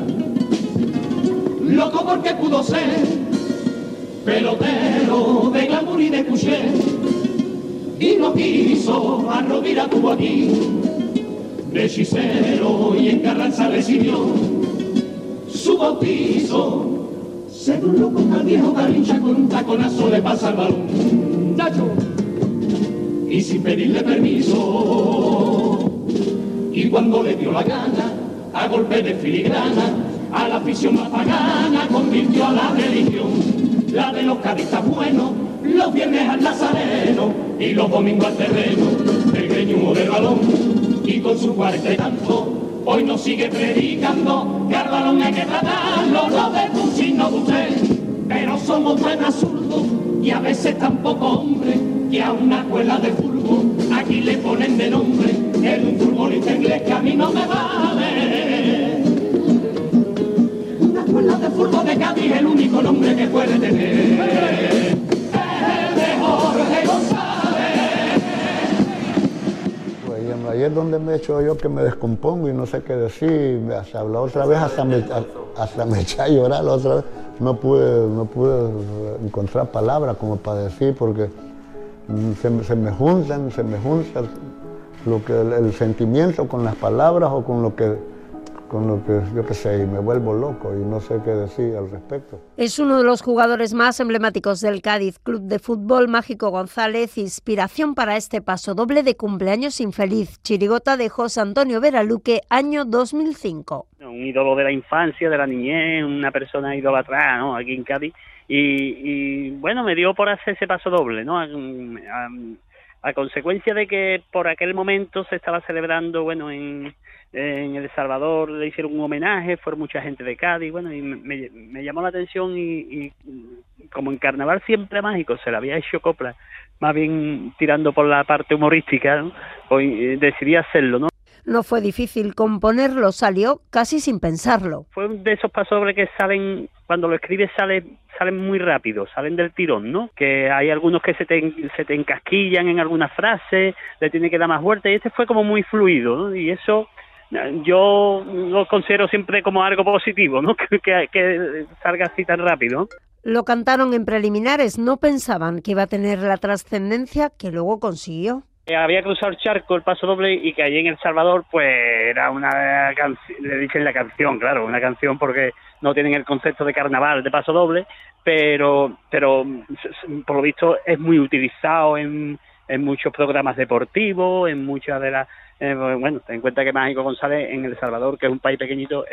Loco porque pudo ser pelotero de glamour y de cuché, y no quiso a Rovira tuvo aquí de hechicero, y en Carranza recibió su bautizo. Sé de un loco que al viejo Garrincha con un taconazo le pasa el balón, Nacho, y sin pedirle permiso, y cuando le dio la gana, a golpe de filigrana, a la afición más pagana convirtió a la religión, la de los cadistas buenos, los viernes al nazareno y los domingos al terreno, el greñudo del balón. Y con su cuarenta y tanto, hoy nos sigue predicando que al balón hay que tratarlo, no de un signo de usted. Pero somos buenas zurdos y a veces tampoco hombres, que a una escuela de fútbol aquí le ponen de nombre, es un futbolista inglés que a mí no me vale. Una escuela de fútbol de Cádiz es el único nombre que puede tener. El de Jorge González. Ahí es donde me echo yo que me descompongo y no sé qué decir. Hasta la otra vez hasta me, hasta me eché a llorar, la otra vez no pude, no pude encontrar palabras como para decir, porque se, se me juntan, se me juntan lo que, el, el sentimiento con las palabras o con lo que, con lo que yo qué sé, y me vuelvo loco y no sé qué decir al respecto. Es uno de los jugadores más emblemáticos del Cádiz Club de Fútbol, Mágico González, inspiración para este pasodoble de Cumpleaños Infeliz, chirigota de José Antonio Veraluque, año dos mil cinco. Un ídolo de la infancia, de la niñez, una persona idolatrada, ¿no?, aquí en Cádiz, y, y bueno, me dio por hacer ese pasodoble, ¿no?, a, a, a consecuencia de que por aquel momento se estaba celebrando, bueno, en... en El Salvador le hicieron un homenaje, fue mucha gente de Cádiz, bueno, y me, me llamó la atención y, y como en Carnaval siempre mágico se le había hecho copla, más bien tirando por la parte humorística, ¿no?, hoy decidí hacerlo, ¿no? No fue difícil componerlo, salió casi sin pensarlo. Fue de esos pasodobles que salen, cuando lo escribes sale, salen muy rápido, salen del tirón, ¿no? Que hay algunos que se te, se te encasquillan en algunas frases, le tiene que dar más vuelta, y este fue como muy fluido, ¿no? Y eso yo lo considero siempre como algo positivo, ¿no?, que, que, que salga así tan rápido. Lo cantaron en preliminares, no pensaban que iba a tener la trascendencia que luego consiguió. Había cruzado el charco, el pasodoble, y que allí en El Salvador pues era una canción, le dicen la canción, claro, una canción porque no tienen el concepto de carnaval, de pasodoble, pero pero por lo visto es muy utilizado en, en muchos programas deportivos, en muchas de las... Eh, bueno, ten en cuenta que Mágico González en El Salvador, que es un país pequeñito, es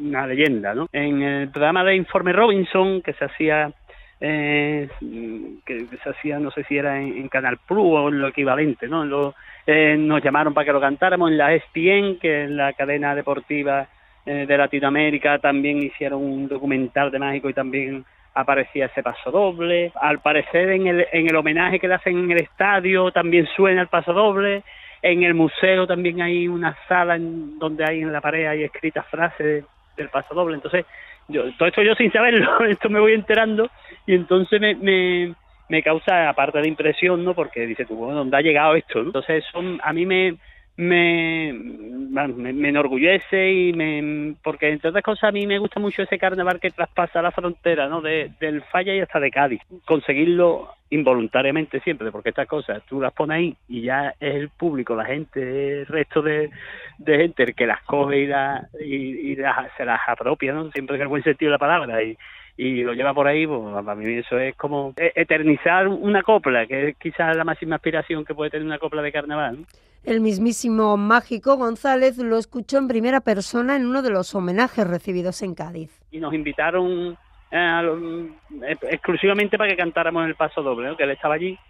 una leyenda, ¿no? En el programa de Informe Robinson, que se hacía, eh, que se hacía, no sé si era en, en Canal Plus o en lo equivalente, ¿no? Lo, eh, nos llamaron para que lo cantáramos en la E S P N, que es la cadena deportiva eh, de Latinoamérica, también hicieron un documental de México y también aparecía ese paso doble. Al parecer en el, en el homenaje que le hacen en el estadio también suena el paso doble. En el museo también hay una sala en donde hay en la pared hay escritas frases de, del paso doble. Entonces, yo, todo esto yo sin saberlo, esto me voy enterando y entonces me, me, me causa, aparte de impresión, ¿no? Porque dice tú, bueno, ¿dónde ha llegado esto, ¿no? Entonces, eso a mí me... Me, me, me enorgullece y me porque entre otras cosas a mí me gusta mucho ese carnaval que traspasa la frontera, ¿no? De, del Falla y hasta de Cádiz, conseguirlo involuntariamente siempre, porque estas cosas tú las pones ahí y ya es el público, la gente, el resto de, de gente el que las coge y, la, y, y las, se las apropia, ¿no? Siempre en el buen sentido de la palabra y y lo lleva por ahí, pues para mí eso es como eternizar una copla, que es quizás la máxima aspiración que puede tener una copla de carnaval, ¿no? El mismísimo Mágico González lo escuchó en primera persona en uno de los homenajes recibidos en Cádiz. Y nos invitaron eh, exclusivamente para que cantáramos el paso doble, ¿no? Que él estaba allí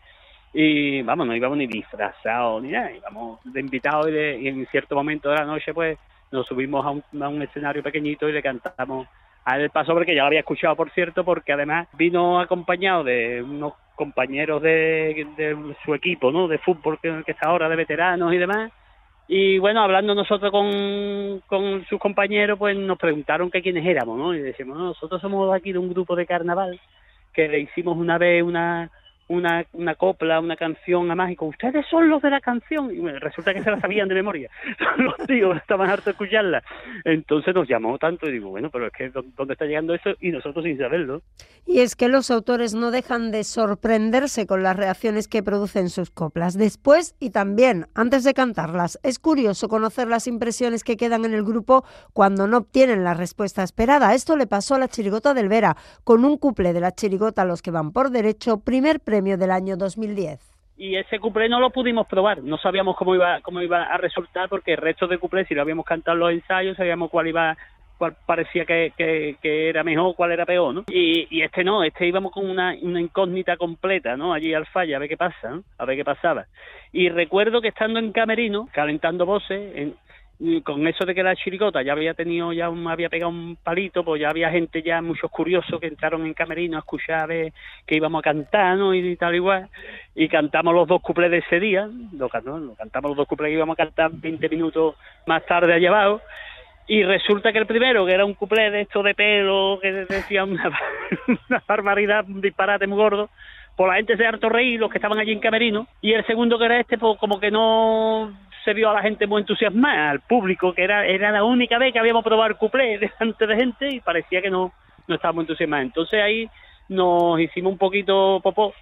y vamos, no íbamos ni disfrazados ni nada, íbamos de invitados y, de, y en cierto momento de la noche pues nos subimos a un, a un escenario pequeñito y le cantamos a él el paso doble, que ya lo había escuchado, por cierto, porque además vino acompañado de unos compañeros de, de su equipo, ¿no? De fútbol que, que está ahora, de veteranos y demás. Y bueno, hablando nosotros con, con sus compañeros, pues nos preguntaron que quiénes éramos, ¿no? Y decimos, no, nosotros somos aquí de un grupo de carnaval que le hicimos una vez una una una copla, una canción a Mágico. Ustedes son los de la canción. Y bueno, resulta que se la sabían de memoria. Los tíos estaban hartos de escucharla. Entonces nos llamó tanto y digo, bueno, pero es que ¿dónde está llegando eso? Y nosotros sin saberlo. Y es que los autores no dejan de sorprenderse con las reacciones que producen sus coplas. Después y también antes de cantarlas, es curioso conocer las impresiones que quedan en el grupo cuando no obtienen la respuesta esperada. Esto le pasó a la Chirigota del Vera, con un cuplé de la Chirigota Los que van por derecho, primer premio del año dos mil diez. Y ese cuplé no lo pudimos probar, no sabíamos cómo iba cómo iba a resultar, porque el resto de cuplés, si lo habíamos cantado en los ensayos, sabíamos cuál iba cuál parecía que, que, que era mejor, cuál era peor, ¿no? Y, y este no, este íbamos con una, una incógnita completa, ¿no? Allí al Falla, a ver qué pasa, ¿no? A ver qué pasaba. Y recuerdo que estando en camerino, calentando voces, en, con eso de que la chirigota ya había tenido, ya un, había pegado un palito, pues ya había gente, ya muchos curiosos que entraron en camerino a escuchar a ver que íbamos a cantar, ¿no? Y, y tal igual, y cantamos los dos cuplés de ese día, lo, ¿no? lo cantamos los dos cuplés que íbamos a cantar veinte minutos más tarde allá abajo, y resulta que el primero, que era un cuplé de esto de pelo, que decía una, una barbaridad, un disparate muy gordo, pues la gente se hartó reír, los que estaban allí en camerino, y el segundo, que era este, pues como que no se vio a la gente muy entusiasmada, al público, que era era la única vez que habíamos probado el cuplé delante de gente y parecía que no, no estaba muy entusiasmada. Entonces ahí nos hicimos un poquito popó,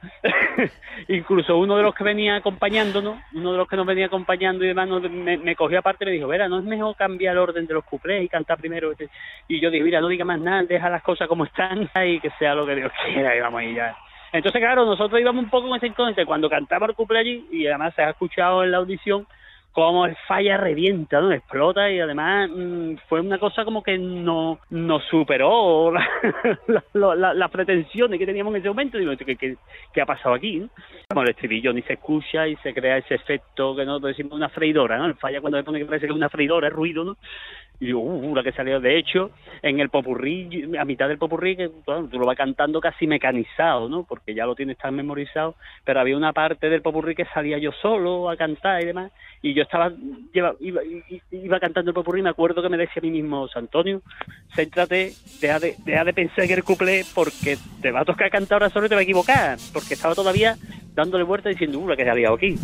incluso uno de los que venía acompañándonos, uno de los que nos venía acompañando y demás, nos, me, me cogió aparte y me dijo, Vera, ¿no es mejor cambiar el orden de los cuplés y cantar primero? Y yo dije, mira, no diga más nada, deja las cosas como están y que sea lo que Dios quiera, y vamos ahí ya. Entonces, claro, nosotros íbamos un poco con ese incógnito cuando cantaba el cuplé allí, y además se ha escuchado en la audición como el Falla revienta, ¿no? Explota, y además mmm, fue una cosa como que no nos superó las la, la, la pretensiones que teníamos en ese momento. Digo, ¿qué, qué, qué ha pasado aquí, ¿no? Como el estribillo ni se escucha y se crea ese efecto que nosotros decimos una freidora, ¿no? El Falla cuando le pone que parece que es una freidora, es ruido, ¿no? Y digo, uh, la que salió. De hecho, en el popurrí, a mitad del popurrí, que bueno, tú lo vas cantando casi mecanizado, ¿no? Porque ya lo tienes tan memorizado, pero había una parte del popurrí que salía yo solo a cantar y demás, y yo estaba, iba, iba, iba cantando el popurrí, me acuerdo que me decía a mí mismo, Antonio, céntrate, deja de, deja de pensar en el cuplé, porque te va a tocar cantar ahora solo y te va a equivocar, porque estaba todavía dándole vuelta diciendo, uh, la que se ha liado aquí.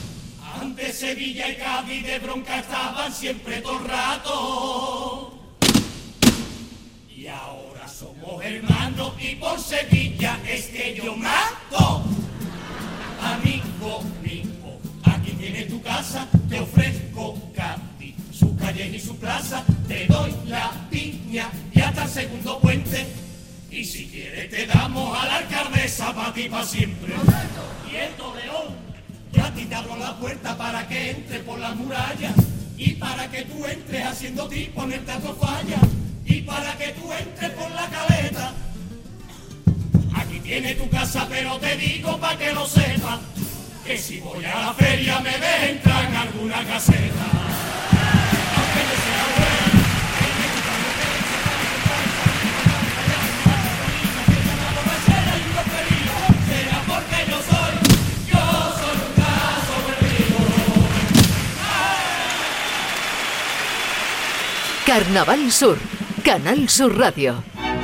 Antes Sevilla y Cádiz de bronca estaban siempre todo el rato. Y ahora somos hermanos y por Sevilla es que yo mato. Amigo mío, aquí tienes tu casa, te ofrezco Cádiz, sus calles y su plaza, te doy la piña y hasta el segundo puente. Y si quieres te damos a la alcaldesa para ti para siempre. Y el Toleón, yo a ti te abro la puerta para que entre por la muralla y para que tú entres haciendo ti ponerte a tu falla. Y y para que tú entres por la caleta. Aquí tiene tu casa, pero te digo pa' que lo sepas, que si voy a la feria me ves entrar en alguna caseta. Aunque yo sea bueno, que me gusta meter ese será porque yo soy, yo soy un caso perdido. Carnaval Sur, Canal Sur Radio.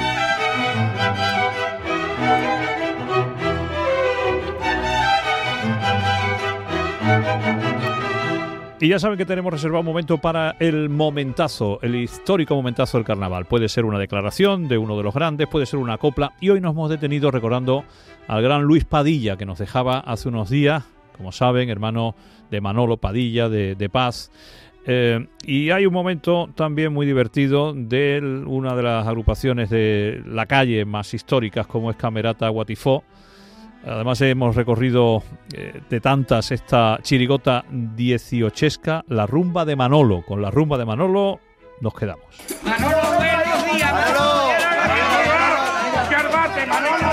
Y ya saben que tenemos reservado un momento para el momentazo, el histórico momentazo del carnaval. Puede ser una declaración de uno de los grandes, puede ser una copla. Y hoy nos hemos detenido recordando al gran Luis Padilla, que nos dejaba hace unos días, como saben, hermano de Manolo Padilla, de, de Paz. Eh, y hay un momento también muy divertido de una de las agrupaciones de la calle más históricas, como es Camerata Guatifó. Además hemos recorrido eh, de tantas esta chirigota dieciochesca, la rumba de Manolo. Con la rumba de Manolo nos quedamos. Manolo, buenos días, Manolo. ¡Qué arbate, Manolo!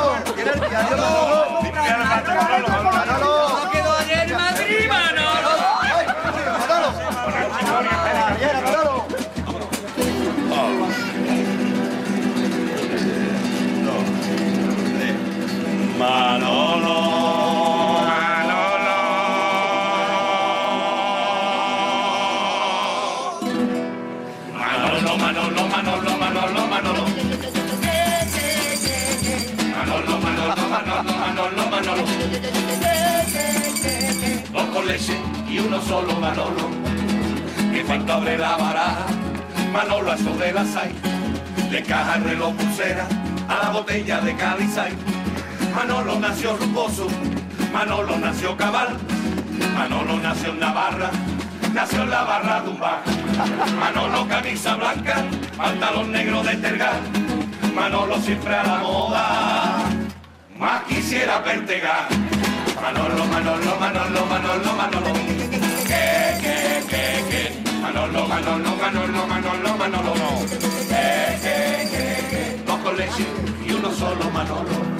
¿Cómo quedó ayer Madrid, Manolo? Manolo, Manolo, Manolo, Manolo, Manolo, Manolo, Manolo, Manolo, Manolo, Manolo, Manolo, Manolo, dos con leche y uno solo Manolo, que cuando abre la baraja, Manolo a eso de la sai, le caja el reloj pulsera a la botella de Calizay. Manolo nació rumboso, Manolo nació cabal, Manolo nació en Navarra, nació en la barra de un bar. Manolo camisa blanca, pantalón negro de tergal, Manolo siempre a la moda, más quisiera pertegar. Manolo, Manolo, Manolo, Manolo, Manolo, que, que, que, que, Manolo, Manolo, Manolo, Manolo, Manolo, que, que, que, que, dos con leche y uno solo Manolo.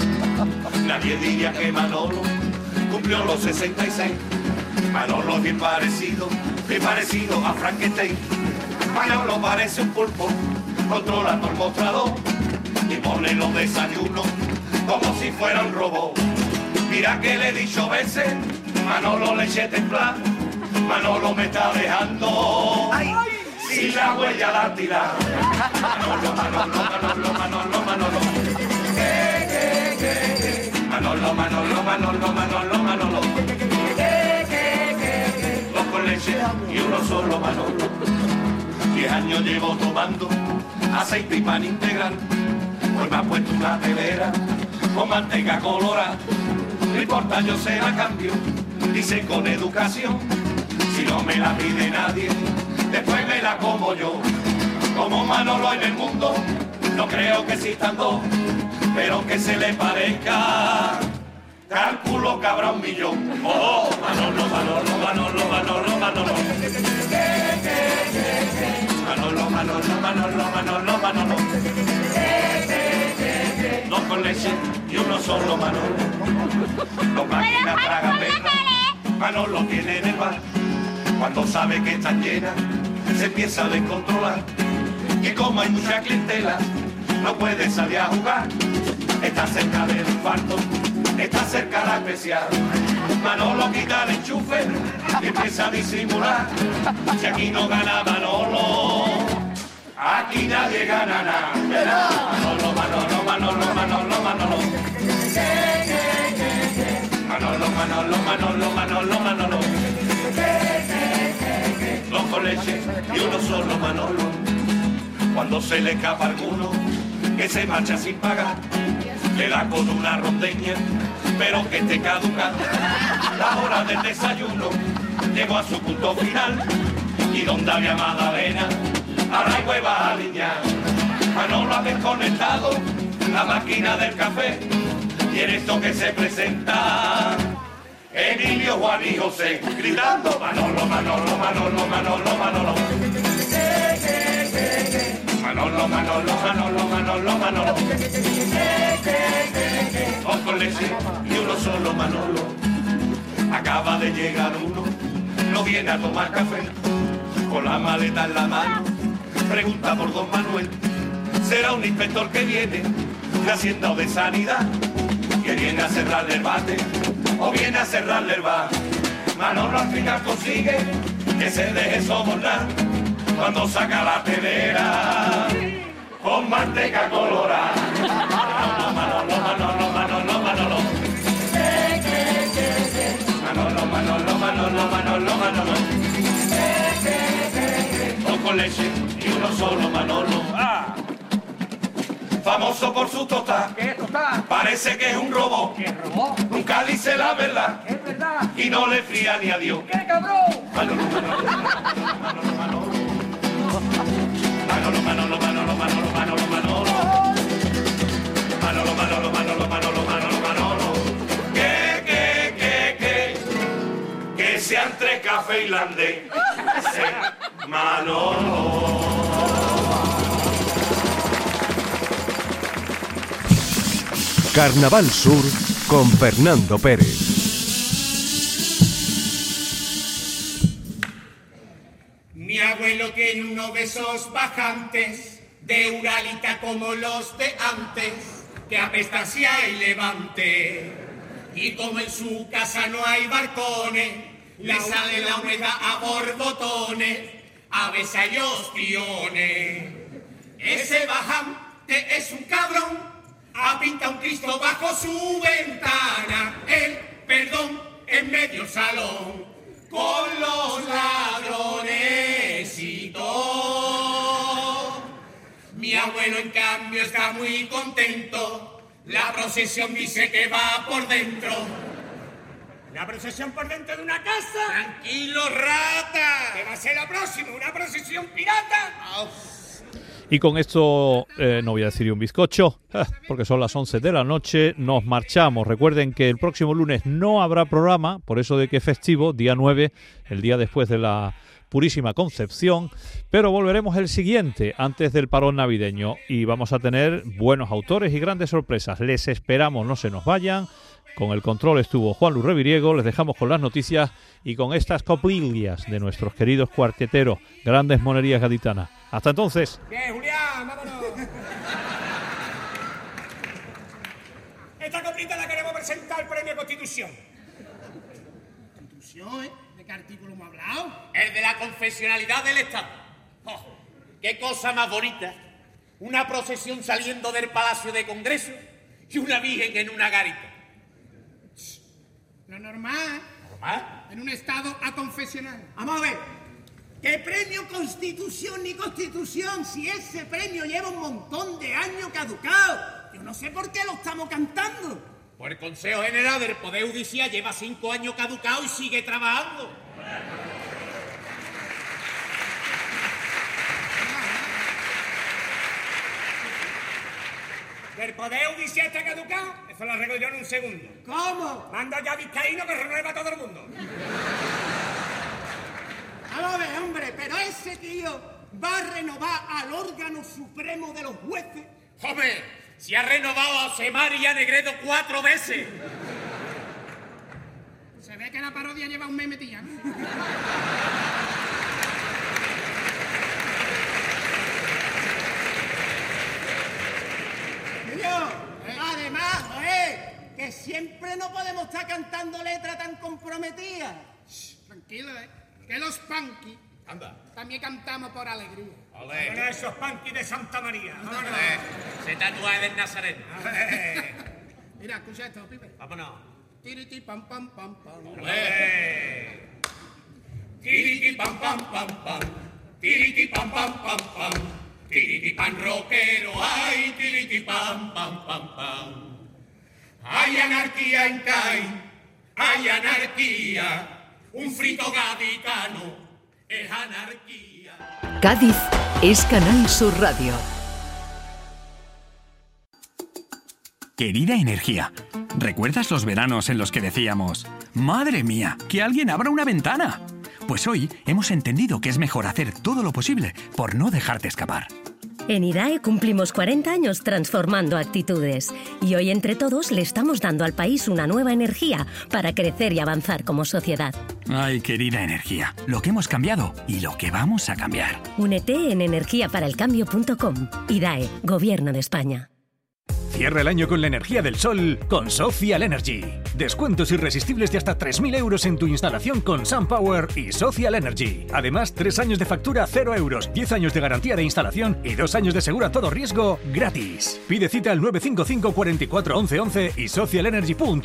Nadie diría que Manolo cumplió los sesenta y seis. Manolo es bien parecido, bien parecido a Frankenstein. Manolo parece un pulpo, controlando el mostrador y pone los desayunos como si fuera un robot. Mira que le he dicho veces, Manolo le eché templar, Manolo me está dejando, ay, si la huella la tira. Manolo, Manolo, Manolo, Manolo, Manolo, que, que, que, que. Manolo, Manolo, Manolo, Manolo, Manolo, que, que, que, que. Dos con leche y uno solo Manolo. Diez años llevo tomando aceite y pan integral. Hoy me ha puesto una telera con manteca colorada. No importa, yo se la cambio, dice con educación. Si no me la pide nadie, después me la como yo. Como Manolo en el mundo, no creo que existan dos, pero que se le parezca, cálculo que habrá un millón. Oh, Manolo, Manolo, Manolo, Manolo, Manolo, que, que, que, que. Manolo, Manolo, Manolo, Manolo, Manolo, que, que, que, que. Dos con leche y uno solo Manolo. Dos máquinas tragan perra, Manolo tiene en el bar. Cuando sabe que están llenas, se empieza a descontrolar. Y como hay mucha clientela, no puede salir a jugar. Está cerca del infarto, está cerca la especial. Manolo quita el enchufe y empieza a disimular. Si aquí no gana Manolo, aquí nadie gana nada. Manolo, Manolo, Manolo, Manolo, Manolo, que, que, que, que. Manolo, Manolo, Manolo, Manolo, Manolo, que, que, que, que. Dos con leche y uno solo Manolo. Cuando se le escapa alguno que se marcha sin pagar, le da con una rondeña, pero que te caduca. La hora del desayuno llegó a su punto final, y donde había magdalena, ahora hay huevas a aliñar. Manolo ha desconectado la máquina del café, y en esto que se presenta Emilio, Juan y José, gritando Manolo, Manolo, Manolo, Manolo, Manolo, que, que, que, que. Manolo, Manolo. puede llegar uno, no viene a tomar café, con la maleta en la mano, pregunta por don Manuel, será un inspector que viene de Hacienda o de Sanidad, que viene a cerrarle el bate, o viene a cerrarle el bar. Manolo al final consigue que se deje sobornar, cuando saca la telera con manteca colorada. Manolo, Manolo, Manolo, Manolo, Manolo. Manolo, Manolo, Manolo, Manolo, Manolo. Dos con leche y uno solo Manolo. Ah. Famoso por su tota. ¿Qué tota? Parece que es un robot. ¿Qué robot? Nunca dice la verdad. Es verdad. Y no le fía ni a Dios. ¿Qué cabrón? Manolo, Manolo, Manolo, Manolo. Manolo, Manolo, Manolo, Manolo, Manolo, Manolo. Manolo, Manolo, Manolo, Manolo, Manolo, Manolo. Que, que, que, que, que sean tres cafés irlandés. Manolo. Carnaval Sur con Fernando Pérez. Mi abuelo tiene unos besos bajantes, de Uralita como los de antes, que apesta si hay levante. Y como en su casa no hay balcones, le sale la humedad a borbotones, a veces hay ostiones. Ese bajante es un cabrón, ha pintado un Cristo bajo su ventana, el perdón en medio salón, con los ladrones y todo. Mi abuelo en cambio está muy contento, la procesión dice que va por dentro. ¿La procesión por dentro de una casa? Tranquilo, rata. ¿Qué va a ser la próxima? ¿Una procesión pirata? Oh. Y con esto, eh, no voy a decir un bizcocho, eh, porque son las once de la noche, nos marchamos. Recuerden que el próximo lunes no habrá programa, por eso de que es festivo, día nueve, el día después de la Purísima Concepción, pero volveremos el siguiente, antes del parón navideño, y vamos a tener buenos autores y grandes sorpresas. Les esperamos, no se nos vayan. Con el control estuvo Juan Luis Reviriego, les dejamos con las noticias y con estas coplillas de nuestros queridos cuarteteros, grandes monerías gaditanas. Hasta entonces. Bien, Julián, vámonos. Esta coplita la queremos presentar al Premio Constitución. ¿Constitución, eh? ¿De qué artículo hemos hablado? El de la confesionalidad del Estado. Oh, ¡qué cosa más bonita! Una procesión saliendo del Palacio de Congreso y una virgen en una garita. Lo normal. ¿Normal? En un estado aconfesional. Vamos a ver. ¿Qué premio Constitución ni Constitución si ese premio lleva un montón de años caducado? Yo no sé por qué lo estamos cantando. Pues el Consejo General del Poder Judicial lleva cinco años caducado y sigue trabajando. ¿El Poder Judicial está caducado? Eso lo arreglo yo en un segundo. ¿Cómo? Manda ya a Vizcaíno que renueva a todo el mundo. Vamos a ver, hombre, pero ese tío va a renovar al órgano supremo de los jueces. ¡Hombre! Si ha renovado a Osemar y a Negredo cuatro veces. Se ve que la parodia lleva un meme tía, ¿no? Además, joder, que siempre no podemos estar cantando letras tan comprometidas. Shh, tranquilo, ¿eh? Que los punky Anda. también cantamos por alegría. Olé. Bueno, esos punky de Santa María. Vámonos. Se tatúa del Nazareno. Mira, escucha esto, pibe. Vámonos. Tiriti pam pam pam pam. Olé. Tiriti pam pam pam pam. Tiriti pam pam pam pam. Tiriti pan rockero, ay, tiriti pam pam pam pam. Hay anarquía en Cádiz, hay anarquía. Un frito gaditano es anarquía. Cádiz es Canal Sur Radio. Querida Energía, ¿recuerdas los veranos en los que decíamos, madre mía, que alguien abra una ventana? Pues hoy hemos entendido que es mejor hacer todo lo posible por no dejarte escapar. En IDAE cumplimos cuarenta años transformando actitudes. Y hoy entre todos le estamos dando al país una nueva energía para crecer y avanzar como sociedad. Ay, querida energía, lo que hemos cambiado y lo que vamos a cambiar. Únete en energía para el cambio punto com. IDAE, Gobierno de España. Cierra el año con la energía del sol con Social Energy. Descuentos irresistibles de hasta tres mil euros en tu instalación con SunPower y Social Energy. Además, tres años de factura cero euros, diez años de garantía de instalación y dos años de seguro a todo riesgo gratis. Pide cita al nueve cinco cinco, cuatro cuatro, once, once y social energy punto es.